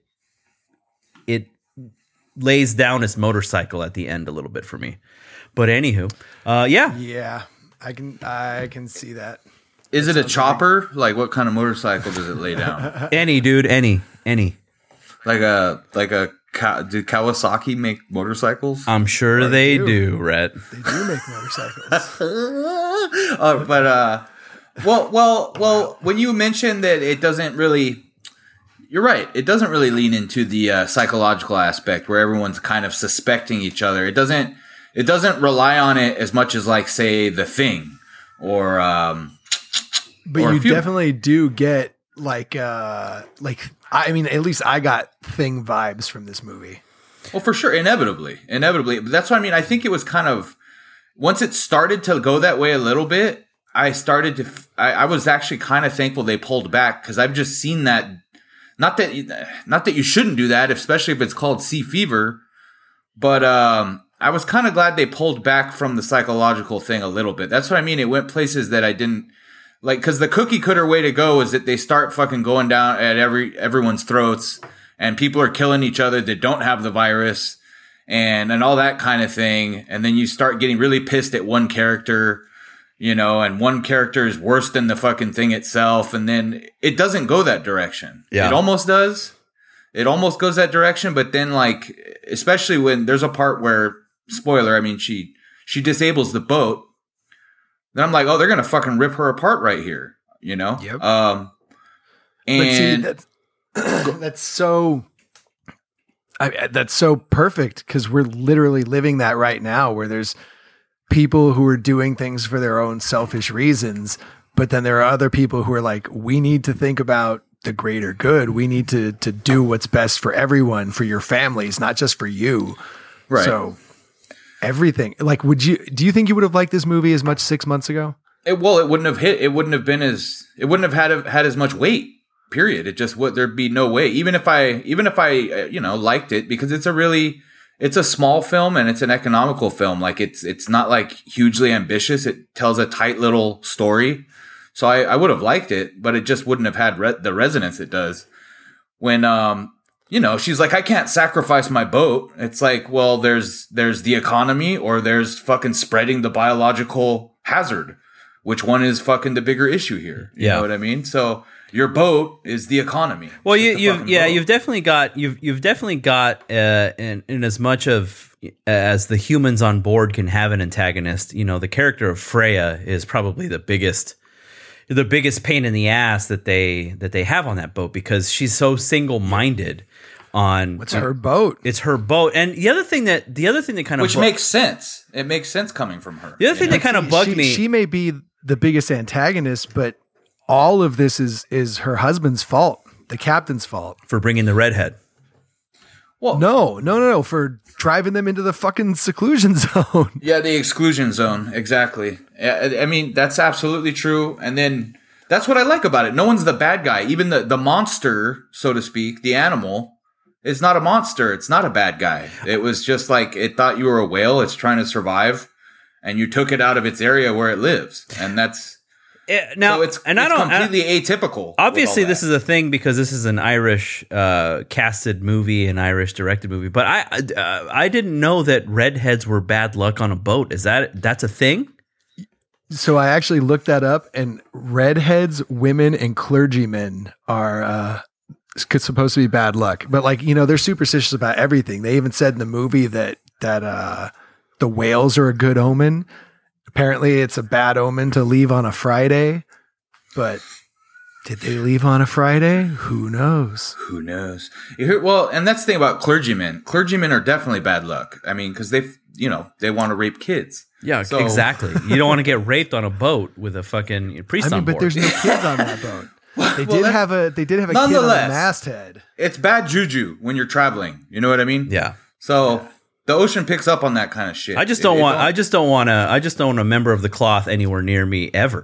it lays down its motorcycle at the end a little bit for me. But anywho, uh, yeah, Yeah, I can I can see that. Is it a chopper? Like, what kind of motorcycle does it lay down? any dude, any any. like a like a Ka- do Kawasaki make motorcycles? I'm sure they do. do, Rhett. They do make motorcycles. uh, but uh, well, well, well. When you mentioned that it doesn't really, you're right. It doesn't really lean into the uh, psychological aspect where everyone's kind of suspecting each other. It doesn't. It doesn't rely on it as much as, like, say, The Thing, or um, But Or you if you- definitely do get like uh like I mean, at least I got Thing vibes from this movie. well, for sure, inevitably, inevitably. But that's what I mean. I think it was kind of once it started to go that way a little bit. I started to. f- I, I was actually kind of thankful they pulled back, because I've just seen that. not that you, not that you shouldn't do that, especially if it's called sea fever. But um, I was kind of glad they pulled back from the psychological thing a little bit. That's what I mean. It went places that I didn't like, because the cookie cutter way to go is that they start fucking going down at every everyone's throats, and people are killing each other that don't have the virus, and and all that kind of thing. And then you start getting really pissed at one character, you know, and one character is worse than the fucking thing itself. And then it doesn't go that direction. Yeah. It almost does. It almost goes that direction. But then, like, especially when there's a part where, spoiler, I mean, she she disables the boat. Then I'm like, oh, they're going to fucking rip her apart right here, you know? Yep. Um, and but see, that's, that's so... I, that's so perfect, because we're literally living that right now, where there's people who are doing things for their own selfish reasons, but then there are other people who are like, we need to think about the greater good. We need to to do what's best for everyone, for your families, not just for you. Right. So everything, like, would you, do you think you would have liked this movie as much six months ago? it, well, it wouldn't have hit. It wouldn't have been as. It wouldn't have had had as much weight. Period. It just would. There'd be no way. Even if I, even if I, uh, you know, liked it, because it's a really, it's a small film and it's an economical film. Like it's, it's not like hugely ambitious. It tells a tight little story. So I, I would have liked it, but it just wouldn't have had re- the resonance it does when, um, you know, she's like, I can't sacrifice my boat. It's like, well, there's, there's the economy, or there's fucking spreading the biological hazard. Which one is fucking the bigger issue here? You Yeah. know what I mean? So your boat is the economy. Well, It's you, just a you've fucking yeah, boat. you've definitely got you've you've definitely got uh, in in as much of as the humans on board can have an antagonist. You know, the character of Freya is probably the biggest the biggest pain in the ass that they that they have on that boat, because she's so single minded on It's her boat. it's her boat. And the other thing that the other thing that kind of Which bu- makes sense. It makes sense coming from her. the other thing that kind of bugged she, me. She may be the biggest antagonist, but all of this is is her husband's fault, the captain's fault. for bringing the redhead. Well, No, no, no, no, for driving them into the fucking seclusion zone. yeah, the exclusion zone. Exactly. I, I mean, that's absolutely true. And then that's what I like about it. No one's the bad guy. Even the, the monster, so to speak, the animal, is not a monster. It's not a bad guy. It was just like, it thought you were a whale. It's trying to survive. And you took it out of its area where it lives. And that's... Eh, now, so it's, and it's I don't I don't- completely atypical. Obviously, with all this that. is a thing because this is an Irish uh, casted movie, an Irish directed movie. But I, I, uh, I didn't know that redheads were bad luck on a boat. Is that that's a thing? So I actually looked that up, and redheads, women, and clergymen are uh, s- supposed to be bad luck. But, like, you know, they're superstitious about everything. They even said in the movie that that uh, the whales are a good omen. Apparently, it's a bad omen to leave on a Friday. But did they leave on a Friday? Who knows? Who knows? You hear, well, and that's the thing about clergymen. Clergymen are definitely bad luck. I mean, because they, you know, they want to rape kids. Yeah, So- exactly. You don't want to get raped on a boat with a fucking priest I mean, on but board. there's no kids on that boat. They Well, did that- have a. They did have a kid on the Nonetheless. masthead. It's bad juju when you're traveling. You know what I mean? yeah. So the ocean picks up on that kind of shit. I just It- don't it want. I just don't want to. I just don't want a member of the cloth anywhere near me ever.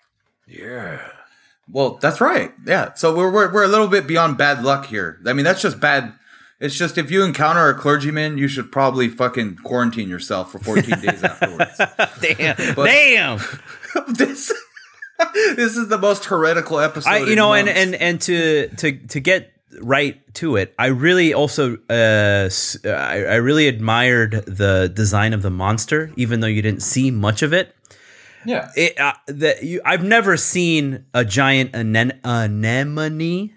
Yeah. Well, that's right. Yeah. So we're, we're we're a little bit beyond bad luck here. I mean, that's just bad. It's just if you encounter a clergyman, you should probably fucking quarantine yourself for fourteen days afterwards. Damn. But- Damn. this this is the most heretical episode. I, you in know, and, months. and and to to to get right to it, I really also uh, s- I, I really admired the design of the monster, even though you didn't see much of it. yeah. It uh, the, you, I've never seen a giant anen- anemone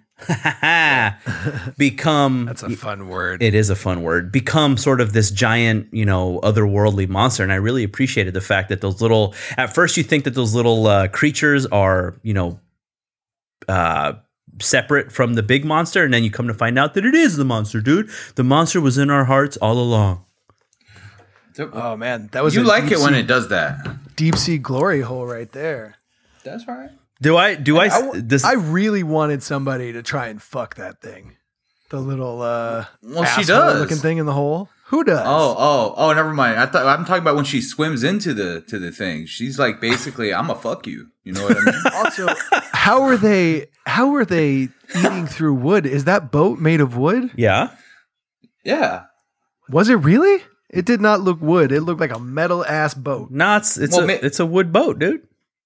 become. That's a fun word. It is a fun word. Become sort of this giant, you know, otherworldly monster, and I really appreciated the fact that those little. At first, you think that those little uh, creatures are, you know, uh, separate from the big monster, and then you come to find out that it is the monster, dude. The monster was in our hearts all along. Oh man, that was You a like deep it when sea- it does that. deep sea glory hole right there. That's right. Do I? Do I? I, w- this, I really wanted somebody to try and fuck that thing, the little uh, Well, she asshole does. looking thing in the hole. Who does? Oh, oh, oh! Never mind. I thought I'm talking about when she swims into the to the thing. She's like basically, I'm a fuck you. You know what I mean? Also, how are they? How are they eating through wood? Is that boat made of wood? Yeah. Yeah. Was it really? It did not look wood. It looked like a metal ass boat. No, it's it's Well, a ma- it's a wood boat, dude.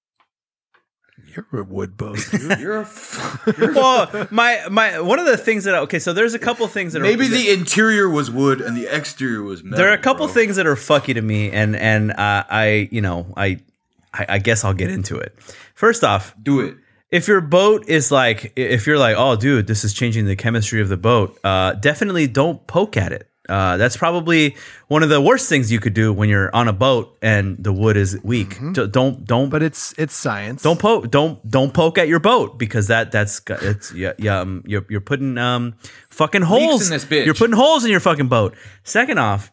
You're a wood boat, dude. You're a. F- you're Well, my my one of the things that okay, so there's a couple things that Maybe are the interior was wood and the exterior was metal. there are a couple bro. things that are fucky to me, and and uh, I you know I, I I guess I'll get into it. First off, Do it. if your boat is like if you're like, oh dude, this is changing the chemistry of the boat, uh, definitely don't poke at it. Uh, that's probably one of the worst things you could do when you're on a boat and the wood is weak. Mm-hmm. D- don't don't But it's it's science. don't poke don't don't poke at your boat because that that's got- it's yeah yeah um, you're you're putting um fucking holes in this bitch. You're putting holes in your fucking boat. Second off,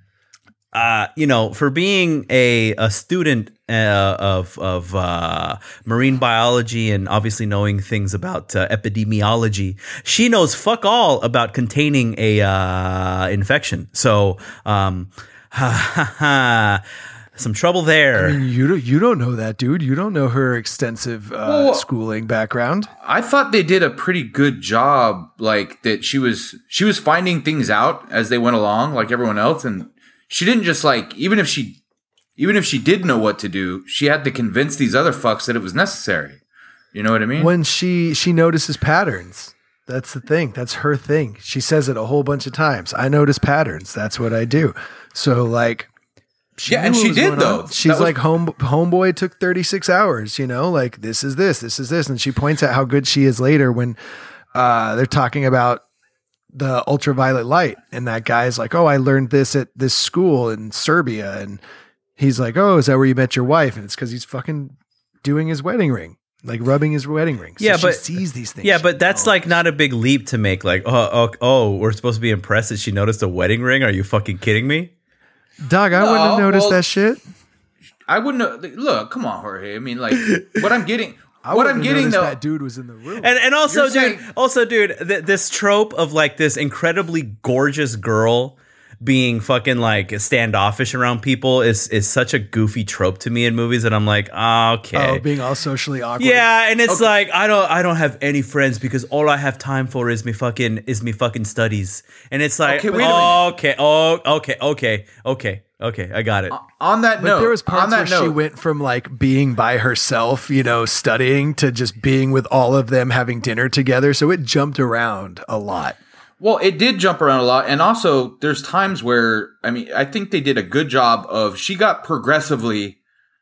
uh, you know, for being a a student uh, of of uh, marine biology and obviously knowing things about uh, epidemiology, she knows fuck all about containing a uh, infection. So, um, ha, ha, ha, some trouble there. I mean, you don't you don't know that, dude. You don't know her extensive uh, Well- schooling background. I thought they did a pretty good job. Like that, she was she was finding things out as they went along, like everyone else, and she didn't just like even if she even if she did know what to do, she had to convince these other fucks that it was necessary. You know what I mean? When she she notices patterns. That's the thing. That's her thing. She says it a whole bunch of times. I notice patterns. That's what I do. So like she Yeah, and knew what she was did, going though. on. She's That was- like home homeboy took thirty-six hours, you know, like this is this, this is this. And she points out how good she is later when uh, they're talking about the ultraviolet light. And that guy's like, oh, I learned this at this school in Serbia. And he's like, oh, is that where you met your wife? And it's because he's fucking doing his wedding ring, like rubbing his wedding ring. So Yeah, she but- sees these things. Yeah, She but that's knows. like not a big leap to make. Like, oh, oh, oh, we're supposed to be impressed that she noticed a wedding ring. Are you fucking kidding me? Dog, I wouldn't have No, noticed well- that shit. I wouldn't have, look. Come on, Jorge. I mean, like what I'm getting. I what wouldn't I'm have getting noticed though. that dude was in the room. And and also, You're dude, saying- also, dude, th- this trope of like this incredibly gorgeous girl being fucking like standoffish around people is is such a goofy trope to me in movies that I'm like, oh, okay. Oh, being all socially awkward. Yeah, and it's Okay. like I don't I don't have any friends because all I have time for is me fucking is me fucking studies. And it's like Okay, wait a oh, minute. okay, oh okay, okay, okay, okay, I got it. On that But note, there was on parts that where note, she went from like being by herself, you know, studying to just being with all of them having dinner together. So it jumped around a lot. Well, it did jump around a lot. And also, there's times where, I mean, I think they did a good job of, she got progressively,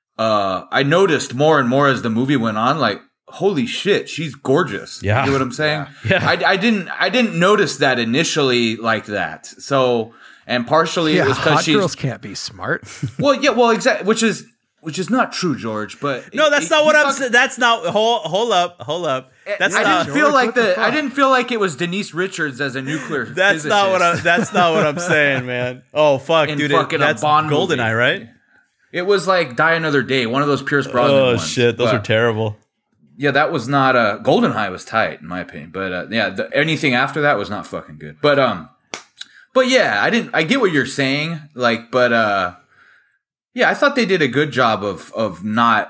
uh, I noticed more and more as the movie went on, like, holy shit, she's gorgeous. Yeah. You know what I'm saying? Yeah. I, I didn't, I didn't notice that initially like that. So, and partially Yeah, it was because hot she's, girls can't be smart. well, yeah, well, exactly, which is, which is not true, George, but. No, that's it- not you what I'm talk- saying. That's not hold hold up, hold up. That's I not didn't feel George, like what the the, I fuck? didn't feel like it was Denise Richards as a nuclear That's not what I'm. physicist. That's not what I'm saying, man. Oh fuck, In dude! It, fucking a that's Bond movie. GoldenEye, right? It was like Die Another Day, one of those Pierce Brosnan Oh ones. shit, those But- are terrible. Yeah, that was not a uh, GoldenEye was tight in my opinion, but uh, yeah, the, anything after that was not fucking good. But um, but yeah, I didn't. I get what you're saying, like, but uh, yeah, I thought they did a good job of of not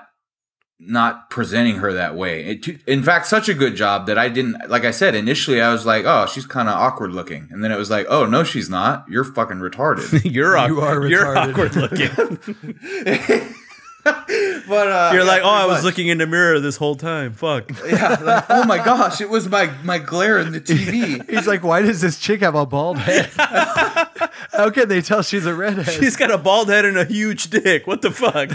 not presenting her that way. It, in fact, such a good job that I didn't. Like I said initially, I was like, oh, she's kind of awkward looking, and then it was like, oh no, she's not. You're fucking retarded. You're awkward. You are You're retarded. awkward looking. But uh, You're yeah, like, oh, I pretty was much. looking in the mirror this whole time. Fuck. Yeah, like, oh my gosh, it was my my glare in the T V. He's like, why does this chick have a bald head? How can they tell she's a redhead? She's got a bald head and a huge dick. What the fuck?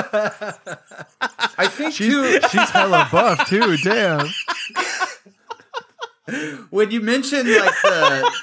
I think she's, too. she's hella buff too. Damn. When you mentioned like the,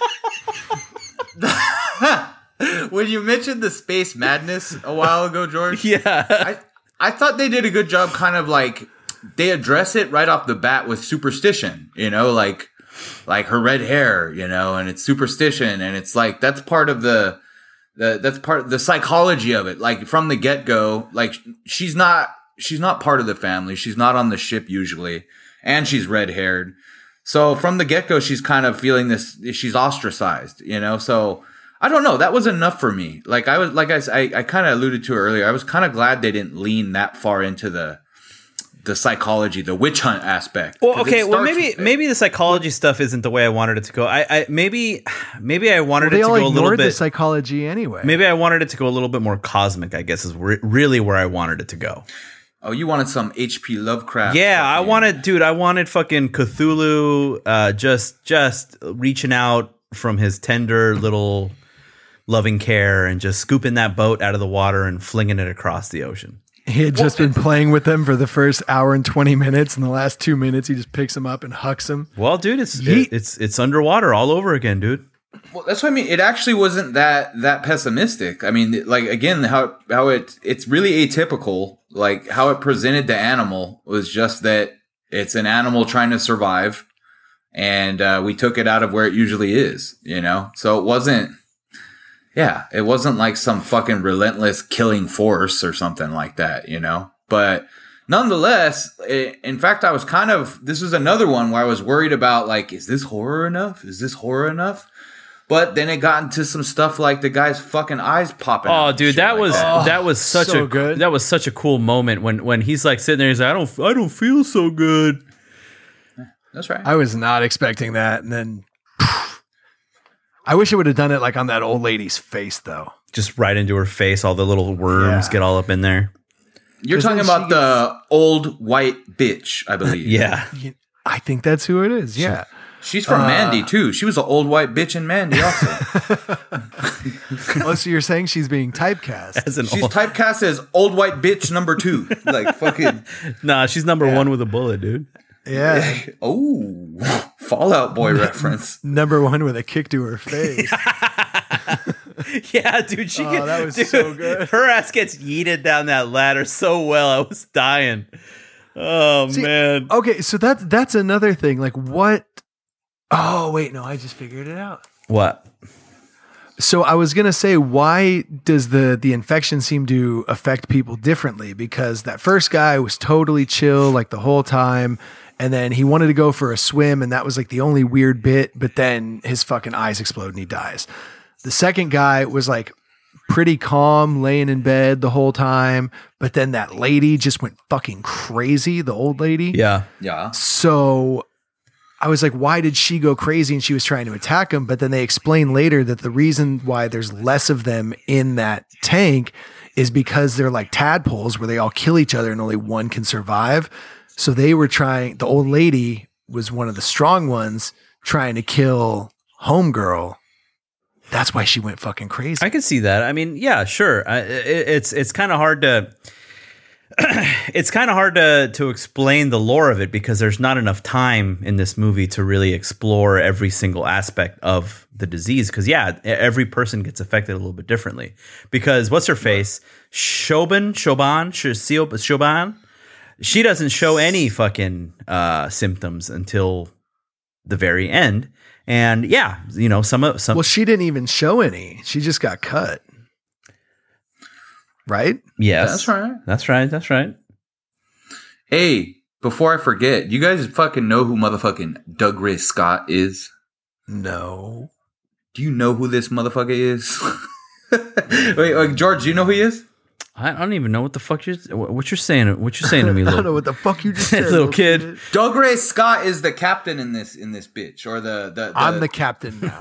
the when you mentioned the space madness a while ago, George, Yeah. I I thought they did a good job. Kind of like they address it right off the bat with superstition. You know, like like her red hair. You know, and it's superstition, and it's like that's part of the. The, that's part of the psychology of it. Like from the get go, like she's not she's not part of the family. She's not on the ship usually, and she's red haired. So from the get go, she's kind of feeling this. She's ostracized, you know. So I don't know. That was enough for me. Like I was, like I, I, I kind of alluded to earlier. I was kind of glad they didn't lean that far into the, the psychology, the witch hunt aspect. Well, okay. Well, maybe maybe the psychology stuff isn't the way I wanted it to go. I, I maybe maybe I wanted well, it to go a little bit. They all ignored the psychology anyway. Maybe I wanted it to go a little bit more cosmic. I guess is re- really where I wanted it to go. Oh, you wanted some H P Lovecraft? Yeah, I wanted, dude. I wanted fucking Cthulhu, uh, just just reaching out from his tender little loving care and just scooping that boat out of the water and flinging it across the ocean. He had just well, been playing with them for the first hour and twenty minutes, and the last two minutes he just picks them up and hucks them. Well, dude, it's it, it's it's underwater all over again, dude. Well, that's what I mean. It actually wasn't that that pessimistic. I mean, like again, how how it it's really atypical. Like how it presented the animal was just that it's an animal trying to survive, and uh, we took it out of where it usually is. You know, so it wasn't. Yeah, it wasn't like some fucking relentless killing force or something like that, you know? But nonetheless, it, in fact, I was kind of, this was another one where I was worried about like, is this horror enough? Is this horror enough? But then it got into some stuff like the guy's fucking eyes popping out. Oh, dude, that like was that. that was such so a good. That was such a cool moment when when he's like sitting there, he's like, I don't I don't feel so good. That's right. I was not expecting that, and then I wish it would have done it like on that old lady's face, though. Just right into her face, all the little worms Yeah. get all up in there. You're talking about the old white bitch, I believe. Yeah. I think that's who it is. Yeah. She's from Uh, Mandy, too. She was an old white bitch in Mandy also. Oh, so you're saying she's being typecast? As an She's old, typecast as old white bitch number two. Like fucking... nah, she's number Yeah. one with a bullet, dude. Yeah. Oh, Fallout Boy reference. Number one with a kick to her face. Yeah, dude. She Oh, get, that was dude, so good. Her ass gets yeeted down that ladder so well. I was dying. Oh See, man. Okay, so that's that's another thing. Like what? Oh wait, no, I just figured it out. What? So I was gonna say, why does the the infection seem to affect people differently? Because that first guy was totally chill like the whole time, and then he wanted to go for a swim, and that was like the only weird bit. But then his fucking eyes explode and he dies. The second guy was like pretty calm, laying in bed the whole time, but then that lady just went fucking crazy. The old lady, Yeah. Yeah. So I was like, why did she go crazy? And she was trying to attack him. But then they explain later that the reason why there's less of them in that tank is because they're like tadpoles where they all kill each other and only one can survive. So they were trying, the old lady was one of the strong ones trying to kill Homegirl. That's why she went fucking crazy. I can see that. I mean, yeah, sure. I, it, it's it's kind of hard to it's kind of hard to to explain the lore of it because there's not enough time in this movie to really explore every single aspect of the disease. Because yeah, every person gets affected a little bit differently. Because what's her face, Shoban, Shoban, Shoban, she doesn't show any fucking uh, symptoms until the very end. And yeah, you know, some of some. Well, she didn't even show any. She just got cut. Right? Yes, That's right. That's right. That's right. Hey, before I forget, you guys fucking know who motherfucking Doug Ray Scott is? No. Do you know who this motherfucker is? wait, wait, George, do you know who he is? I don't even know what the fuck you're what you're saying. What you're saying to me, I little, don't know what the fuck you just said, little kid. Doug Ray Scott is the captain in this in this bitch, or the the. the I'm the captain now.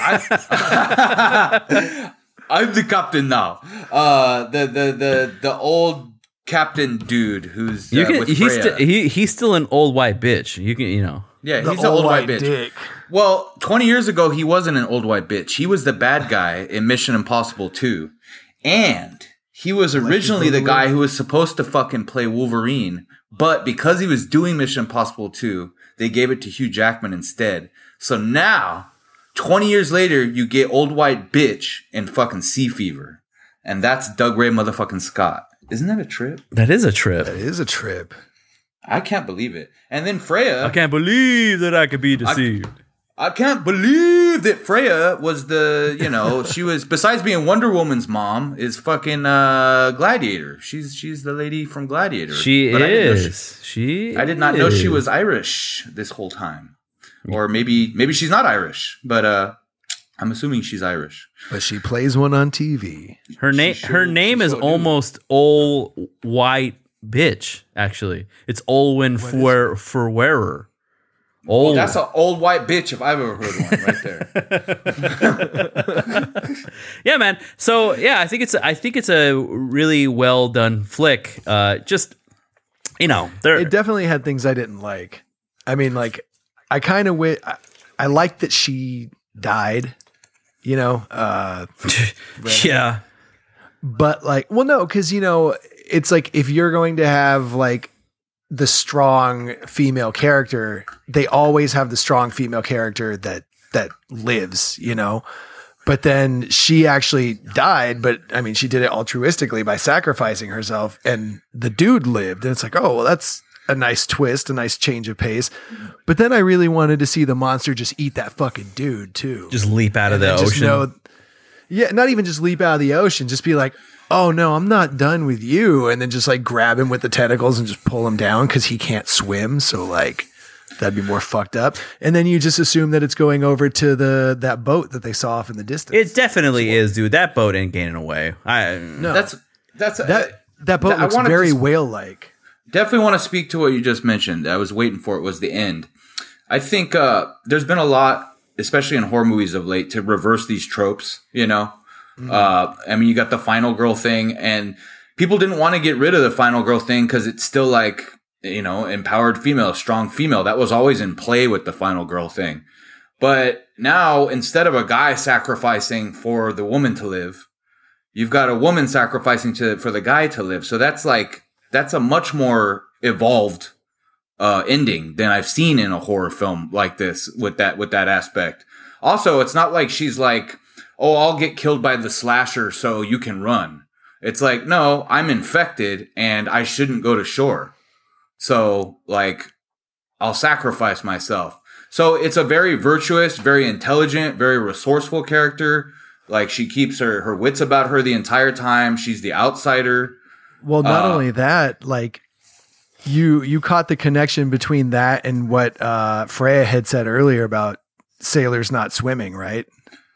I, I'm the captain now. Uh, the the the the old captain dude who's uh, You can. with He's Freya. sti- he he's still an old white bitch. You can. You know. yeah, The he's an old white bitch. dick. Well, twenty years ago, he wasn't an old white bitch. He was the bad guy in Mission Impossible two. And he was originally the guy who was supposed to fucking play Wolverine. But because he was doing Mission Impossible two, they gave it to Hugh Jackman instead. So now, twenty years later, you get old white bitch in fucking Sea Fever. And that's Doug Ray motherfucking Scott. Isn't that a trip? That is a trip. That is a trip. I can't believe it. And then Freya. I can't believe that I could be deceived. I can't believe that Freya was the, you know, she was, besides being Wonder Woman's mom, is fucking uh, Gladiator. She's she's the lady from Gladiator. she But I didn't know is. She. She, I did not know she is. was Irish this whole time. Or maybe maybe she's not Irish. But uh, I'm assuming she's Irish. But she plays one on T V. Her name She her sure- name she is sure do. almost Ol White Bitch. Actually, it's Olwen for for wearer. Well, Ol. that's an old white bitch if I've ever heard one, right there. Yeah, man. So yeah, I think it's I think it's a really well done flick. Uh, just you know, there. It definitely had things I didn't like. I mean, like, I kind of wi- I, I liked that she died, you know, uh, yeah. but like, well, no, because, you know, it's like if you're going to have like the strong female character, they always have the strong female character that that lives, you know. But then she actually died, but I mean, she did it altruistically by sacrificing herself, and the dude lived. And it's like, oh, well, that's a nice twist, a nice change of pace. But then I really wanted to see the monster just eat that fucking dude too. Just leap out of And the then just ocean. know- yeah, not even just leap out of the ocean, just be like, oh no, I'm not done with you. And then just like grab him with the tentacles and just pull him down because he can't swim. So like that'd be more fucked up. And then you just assume that it's going over to the that boat that they saw off in the distance. It definitely is, dude. That boat ain't gaining away. I no, That's that's that that boat I looks wanted very to- whale like. Definitely want to speak to what you just mentioned. I was waiting for it was the end. I think uh, there's been a lot, especially in horror movies of late, to reverse these tropes. You know, mm-hmm. uh, I mean, you got the final girl thing, and people didn't want to get rid of the final girl thing because it's still like, you know, empowered female, strong female. That was always in play with the final girl thing. But now, instead of a guy sacrificing for the woman to live, you've got a woman sacrificing to for the guy to live. So that's like. That's a much more evolved uh, ending than I've seen in a horror film like this with that with that aspect. Also, it's not like she's like, "Oh, I'll get killed by the slasher so you can run." It's like, "No, I'm infected and I shouldn't go to shore. So, like, I'll sacrifice myself." So, it's a very virtuous, very intelligent, very resourceful character. Like, she keeps her her wits about her the entire time. She's the outsider. Well, not Uh, only that, like you you caught the connection between that and what uh, Freya had said earlier about sailors not swimming, right?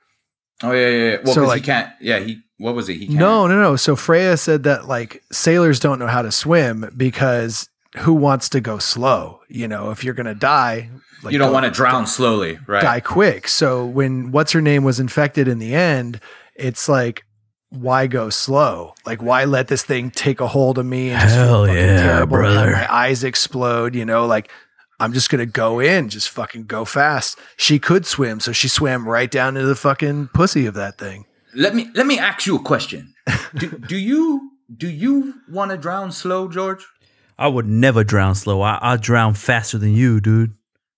Oh yeah, yeah. yeah. Well, So, because like- he can't. Yeah, he. What was it? He can't. No, no, no. So Freya said that like sailors don't know how to swim because who wants to go slow? You know, if you're gonna die, like you don't go- want to drown slowly, right? die quick. So when what's her name was infected in the end, it's like, why go slow? Like, why let this thing take a hold of me? And just feel Hell fucking yeah, terrible and have brother. my eyes explode. You know, like I'm just gonna go in, just fucking go fast. She could swim, so she swam right down into the fucking pussy of that thing. Let me let me ask you a question. do, do you do you want to drown slow, George? I would never drown slow. I, I'll drown faster than you, dude.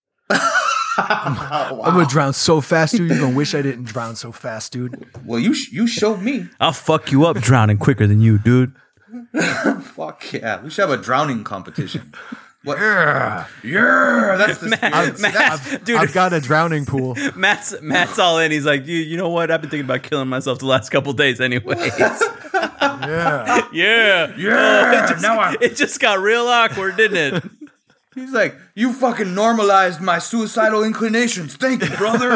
I'm gonna drown so fast, dude. You're gonna wish I didn't drown so fast, dude. Well, you sh- you showed me. I'll fuck you up drowning quicker than you, dude. Fuck yeah, we should have a drowning competition. What? Yeah. Yeah, that's the spirit. Matt, That's- dude, I've got a drowning pool. Matt's Matt's all in. He's like, you, you know what? I've been thinking about killing myself the last couple days, anyways. Yeah. yeah, Yeah, it just, now I- it just got real awkward, didn't it? He's like, you fucking normalized my suicidal inclinations. Thank you, brother.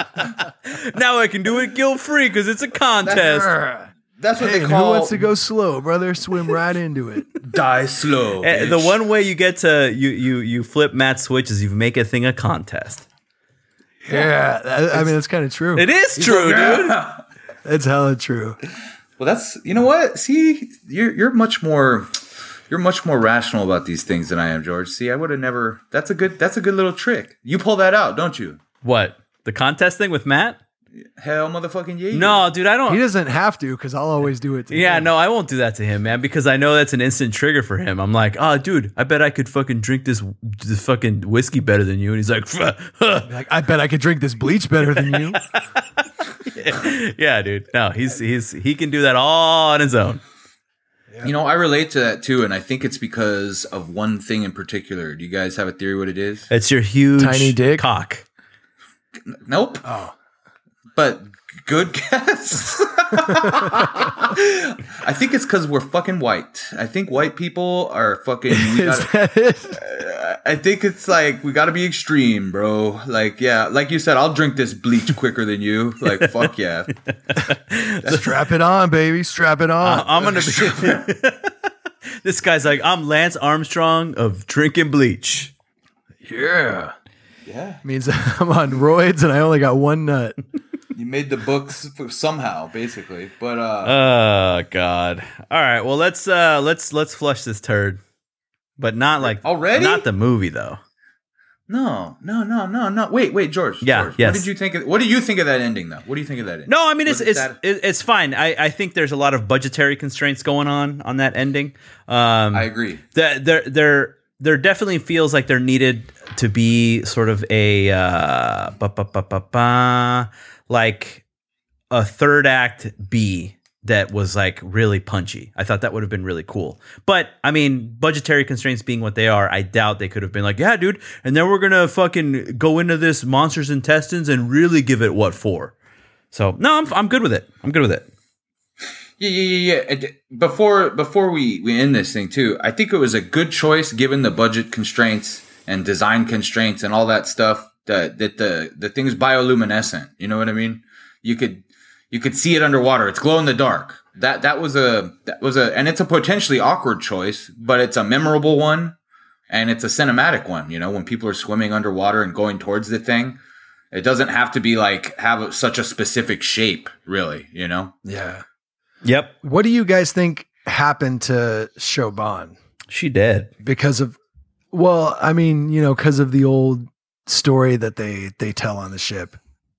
Now I can do it guilt free because it's a contest. That's what Hey, they and call who wants to go slow, brother? Swim right into it. die slow. Eh, the bitch. one way you get to you you you flip Matt's switch is you make a thing a contest. Yeah. that- I mean, that's kind of true. It is true, dude. Yeah. It's hella true. Well, that's you know what. See, you're you're much more you're much more rational about these things than I am, George. See, I would have never. That's a good. That's a good little trick. You pull that out, don't you? What, the contest thing with Matt? Hell, motherfucking yeah. No, dude, I don't. He doesn't have to because I'll always do it. To Yeah, him. no, I won't do that to him, man, because I know that's an instant trigger for him. I'm like, oh, dude, I bet I could fucking drink this, this fucking whiskey better than you. And he's like, Like, I bet I could drink this bleach better than you. yeah, dude. No, he's he's he can do that all on his own. You know, I relate to that too, and I think it's because of one thing in particular. Do you guys have a theory what it is? It's your huge Tiny dick? cock. Nope. Oh. But good guess. I think it's because we're fucking white. I think white people are fucking. We Is gotta, that it? I think it's like we got to be extreme, bro. Like, yeah, like you said, I'll drink this bleach quicker than you. Like, fuck yeah. Strap it on, baby. Strap it on. Uh, I'm gonna be. This guy's like, I'm Lance Armstrong of drinking bleach. Yeah. Yeah. Means I'm on roids and I only got one nut. You made the books somehow, basically. But uh Oh God. All right. Well, let's uh let's let's flush this turd, but not like Already? Not the movie though. no, no, no, no, no. Wait, wait, George. Yeah, George, yes. What did you think of what do you think of that ending though? What do you think of that ending? No, I mean it's Was it it's sad? it, it's fine. I, I think there's a lot of budgetary constraints going on on that ending. Um, I agree. the- there there there definitely feels like there needed to be sort of a uh, ba, ba, ba, ba, ba, like a third act B that was like really punchy. I thought that would have been really cool. But I mean, budgetary constraints being what they are, I doubt they could have been like, yeah, dude, and then we're gonna fucking go into this monster's intestines and really give it what for. So no, I'm I'm good with it. I'm good with it. Yeah, yeah, yeah, yeah. And Before before we, we end this thing too, I think it was a good choice given the budget constraints and design constraints and all that stuff. That that the the thing's bioluminescent. You know what I mean? You could you could see it underwater. It's glow in the dark. That that was a that was a and it's a potentially awkward choice, but it's a memorable one, and it's a cinematic one. You know, when people are swimming underwater and going towards the thing, it doesn't have to be like have a, such a specific shape. Really, you know. Yeah. Yep, What do you guys think happened to Shoban? she dead. Because of, well, I mean, you know, because of the old story that they they tell on the ship.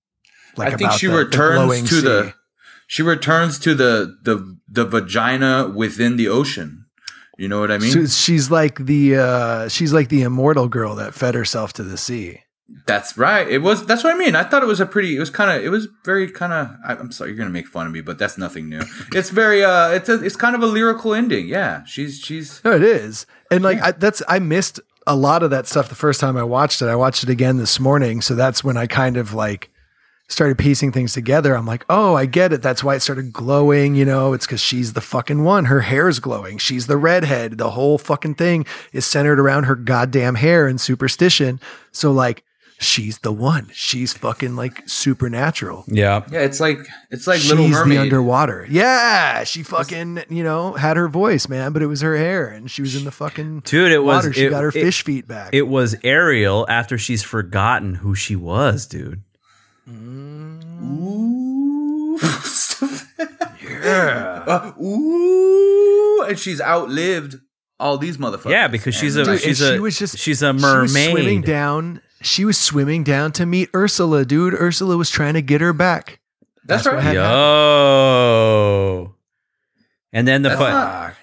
I think about she the- the returns glowing to sea. the she returns to the the the vagina within the ocean. You know what I mean? So she's like the uh, she's like the immortal girl that fed herself to the sea. That's right. It was. That's what I mean. I thought it was a pretty. It was kind of. It was very kind of. I'm sorry, you're gonna make fun of me, but that's nothing new. It's very. Uh, it's a. It's kind of a lyrical ending. Yeah, she's. She's. No, it is, and like I, that's I missed a lot of that stuff the first time I watched it. I watched it again this morning, so that's when I kind of like started piecing things together. I'm like, oh, I get it. That's why it started glowing. You know, it's because she's the fucking one. Her hair's glowing. She's the redhead. The whole fucking thing is centered around her goddamn hair and superstition. So like. She's the one. She's fucking like supernatural. Yeah, Yeah, it's like. It's like She's Little the Mermaid. underwater. Yeah, she fucking you know had her voice, man, but it was her hair, and she was in the fucking dude, it was. water. She it- got her it- fish feet back. It was Ariel after she's forgotten who she was, dude. Ooh. yeah, Uh, ooh, and she's outlived all these motherfuckers. Yeah, because she's a Dude, she's and a she was just she's a She was swimming mermaid. down. She was swimming down to meet Ursula, dude. Ursula was trying to get her back. That's what right. had- Yo, and then the That's fu- not-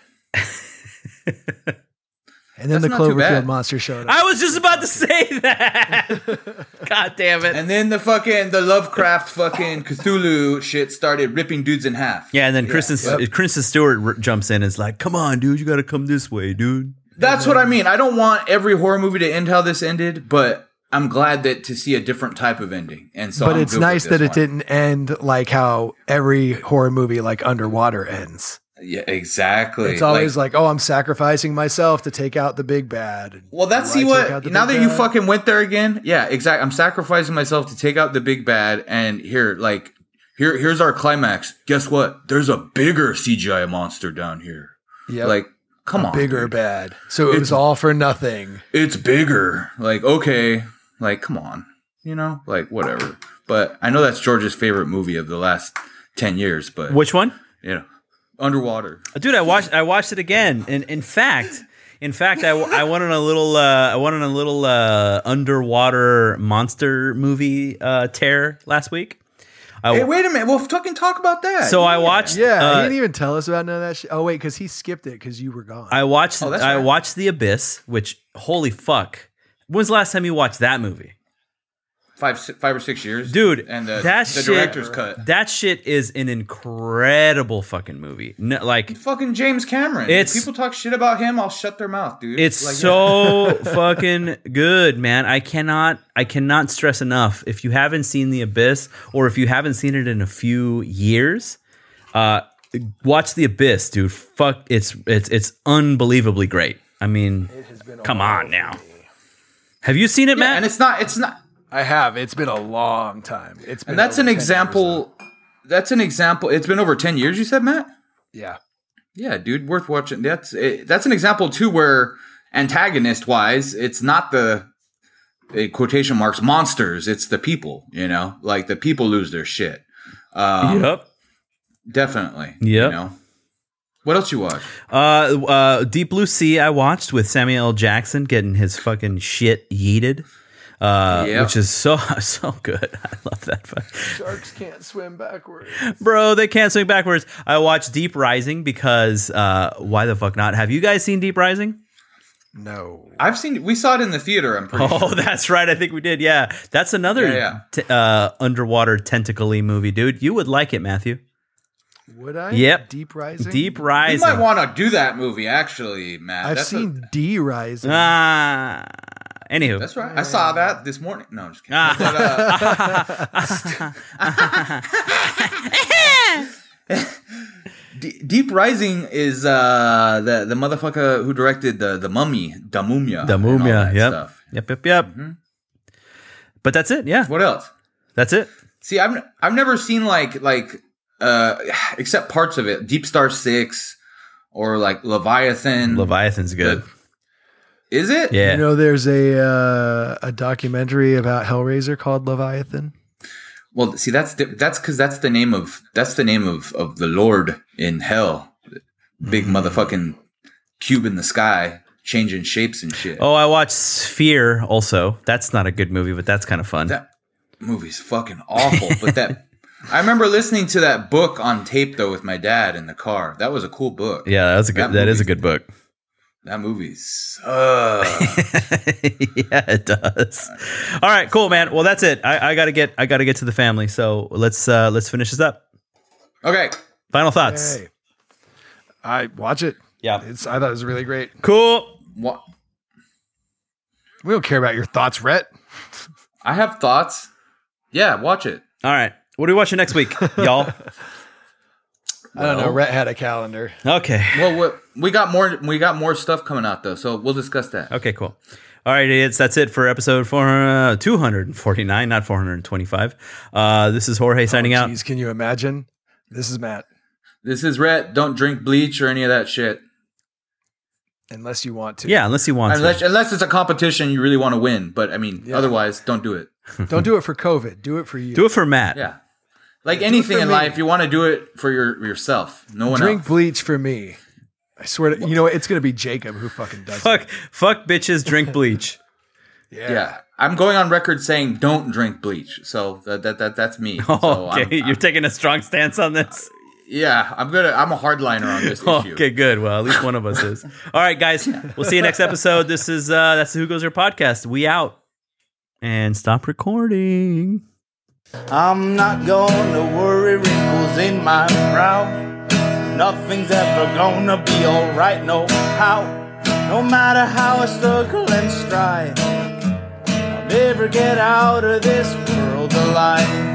And then That's the not too Cloverfield bad. monster showed up. I was just about to say that. God damn it! And then the fucking the Lovecraft fucking Cthulhu shit started ripping dudes in half. Yeah, and then Kristen Yep. Kristen Stewart r- jumps in and is like, "Come on, dude, you got to come this way, dude." That's what I mean. I don't want every horror movie to end how this ended, but I'm glad that to see a different type of ending. And so, but I'm it's good with nice this that it one. didn't end like how every horror movie like underwater ends. Yeah, exactly. It's always like, oh, I'm sacrificing myself to take out the big bad. well, that's Do I see take what. out the Now big that you bad? fucking went there again, yeah, exactly. I'm sacrificing myself to take out the big bad, and here, like, here, here's our climax. Guess what? There's a bigger C G I monster down here. Yep. Like, come on, bigger dude. bad. So it It's- was all for nothing. It's bigger. Like, okay, like, come on, you know, like, whatever. But I know that's George's favorite movie of the last ten years. But Which one? you know, underwater. Dude, I watched I watched it again, and in fact, in fact, I, I went on a little uh, I went on a little uh, underwater monster movie uh, tear last week. I, Hey, wait a minute. We'll fucking talk about that. so I watched. Yeah, uh, he didn't even tell us about none of that shit. Oh wait, because he skipped it because you were gone. I watched. Oh, that's I right. watched The Abyss, which holy fuck. When's the last time you watched that movie? five, si- five or six years, Dude, And the, that the shit, director's cut. That shit is an incredible fucking movie. No, like Fucking James Cameron. It's- If people talk shit about him, I'll shut their mouth, dude. it's Like, so fucking good, man. I cannot I cannot stress enough. If you haven't seen The Abyss, or if you haven't seen it in a few years, uh watch The Abyss, dude. Fuck, it's it's it's unbelievably great. I mean, come on now. Have you seen it, Yeah, Matt? and it's not. It's not. I have. It's been a long time. It's been And that's over an ten years example. That's an example. It's been over ten years. You said, Matt. now. Yeah. Yeah, dude, worth watching. That's it, that's an example too, where antagonist wise, it's not the uh, quotation marks monsters. It's the people. You know, like the people lose their shit. Um, yep. Definitely. Yep. You know. What else you watch? Uh, uh, Deep Blue Sea. I watched with Samuel L. Jackson getting his fucking shit yeeted. Uh, Yep. which is so so good. I love that. Sharks can't swim backwards. Bro, they can't swing backwards. I watched Deep Rising because uh, why the fuck not? Have you guys seen Deep Rising? No. I've seen. We saw it in the theater. I'm pretty Oh, sure. that's right. I think we did. Yeah, that's another Yeah, yeah. T- uh, underwater tentacle-y movie, dude. You would like it, Matthew. Would I? Yep. Deep Rising? Deep You Rising. might want to do that movie, actually, Matt. I've That's seen A, D Rising. Ah. Anywho. that's right. I saw that this morning. No, I'm just kidding. Ah. But, uh, D- Deep Rising is uh, the the motherfucker who directed the the Mummy, Da Mumia, The and all Mumia. that Yep. stuff. Yep. Yep. Yep. But that's it. Yeah. What else? That's it. See, I've I've never seen like like uh, except parts of it. Deep Star Six or like Leviathan. Leviathan's good. Is it? Yeah. You know, there's a uh, a documentary about Hellraiser called Leviathan. Well, see, that's the, that's because that's the name of that's the name of, of the Lord in hell, big motherfucking cube in the sky, changing shapes and shit. Oh, I watched Sphere also. That's not a good movie, but that's kind of fun. That movie's fucking awful. But that I remember listening to that book on tape though with my dad in the car. That was a cool book. yeah, that was a good. That That is a movie- good book. That movie sucks. Yeah, it does. All right, cool, man. Well, that's it. I, I gotta get. I gotta get to the family. So let's uh let's finish this up. Okay. Final thoughts. Hey. I watch it. Yeah. It's I thought it was really great. Cool. What? We don't care about your thoughts, Rhett. I have thoughts. Yeah, watch it. All right. What are we watching next week, y'all? I don't know. Well- Rhett had a calendar. Okay. Well, what, we got more. We got more stuff coming out though, so we'll discuss that. Okay, cool. All right, idiots. That's it for episode four, uh, two hundred forty-nine, not four hundred twenty-five. Uh, this is Jorge signing out. Jeez, can you imagine? This is Matt. This is Rhett. Don't drink bleach or any of that shit. Unless you want to. Yeah, unless you want Unless, to. unless it's a competition you really want to win. But I mean, Yeah. otherwise, don't do it. Don't do it for COVID. Do it for you. Do it for Matt. Yeah. Like anything for in me. life, you want to do it for your yourself. No one Drink else. bleach for me. I swear to you know what? It's gonna be Jacob who fucking does Fuck, it. fuck bitches, drink bleach. Yeah. Yeah. I'm going on record saying don't drink bleach. So that, that, that that's me. So okay, I'm- you're I'm- taking a strong stance on this. yeah, I'm gonna. I'm a hardliner on this issue. Okay, good. Well, at least one of us is. All right, guys. We'll see you next episode. This is uh that's the Who Goes There podcast. We out. And stop recording. I'm not gonna worry wrinkles in my brow. Nothing's ever gonna be alright, no how. No matter how I struggle and strive, I'll never get out of this world alive.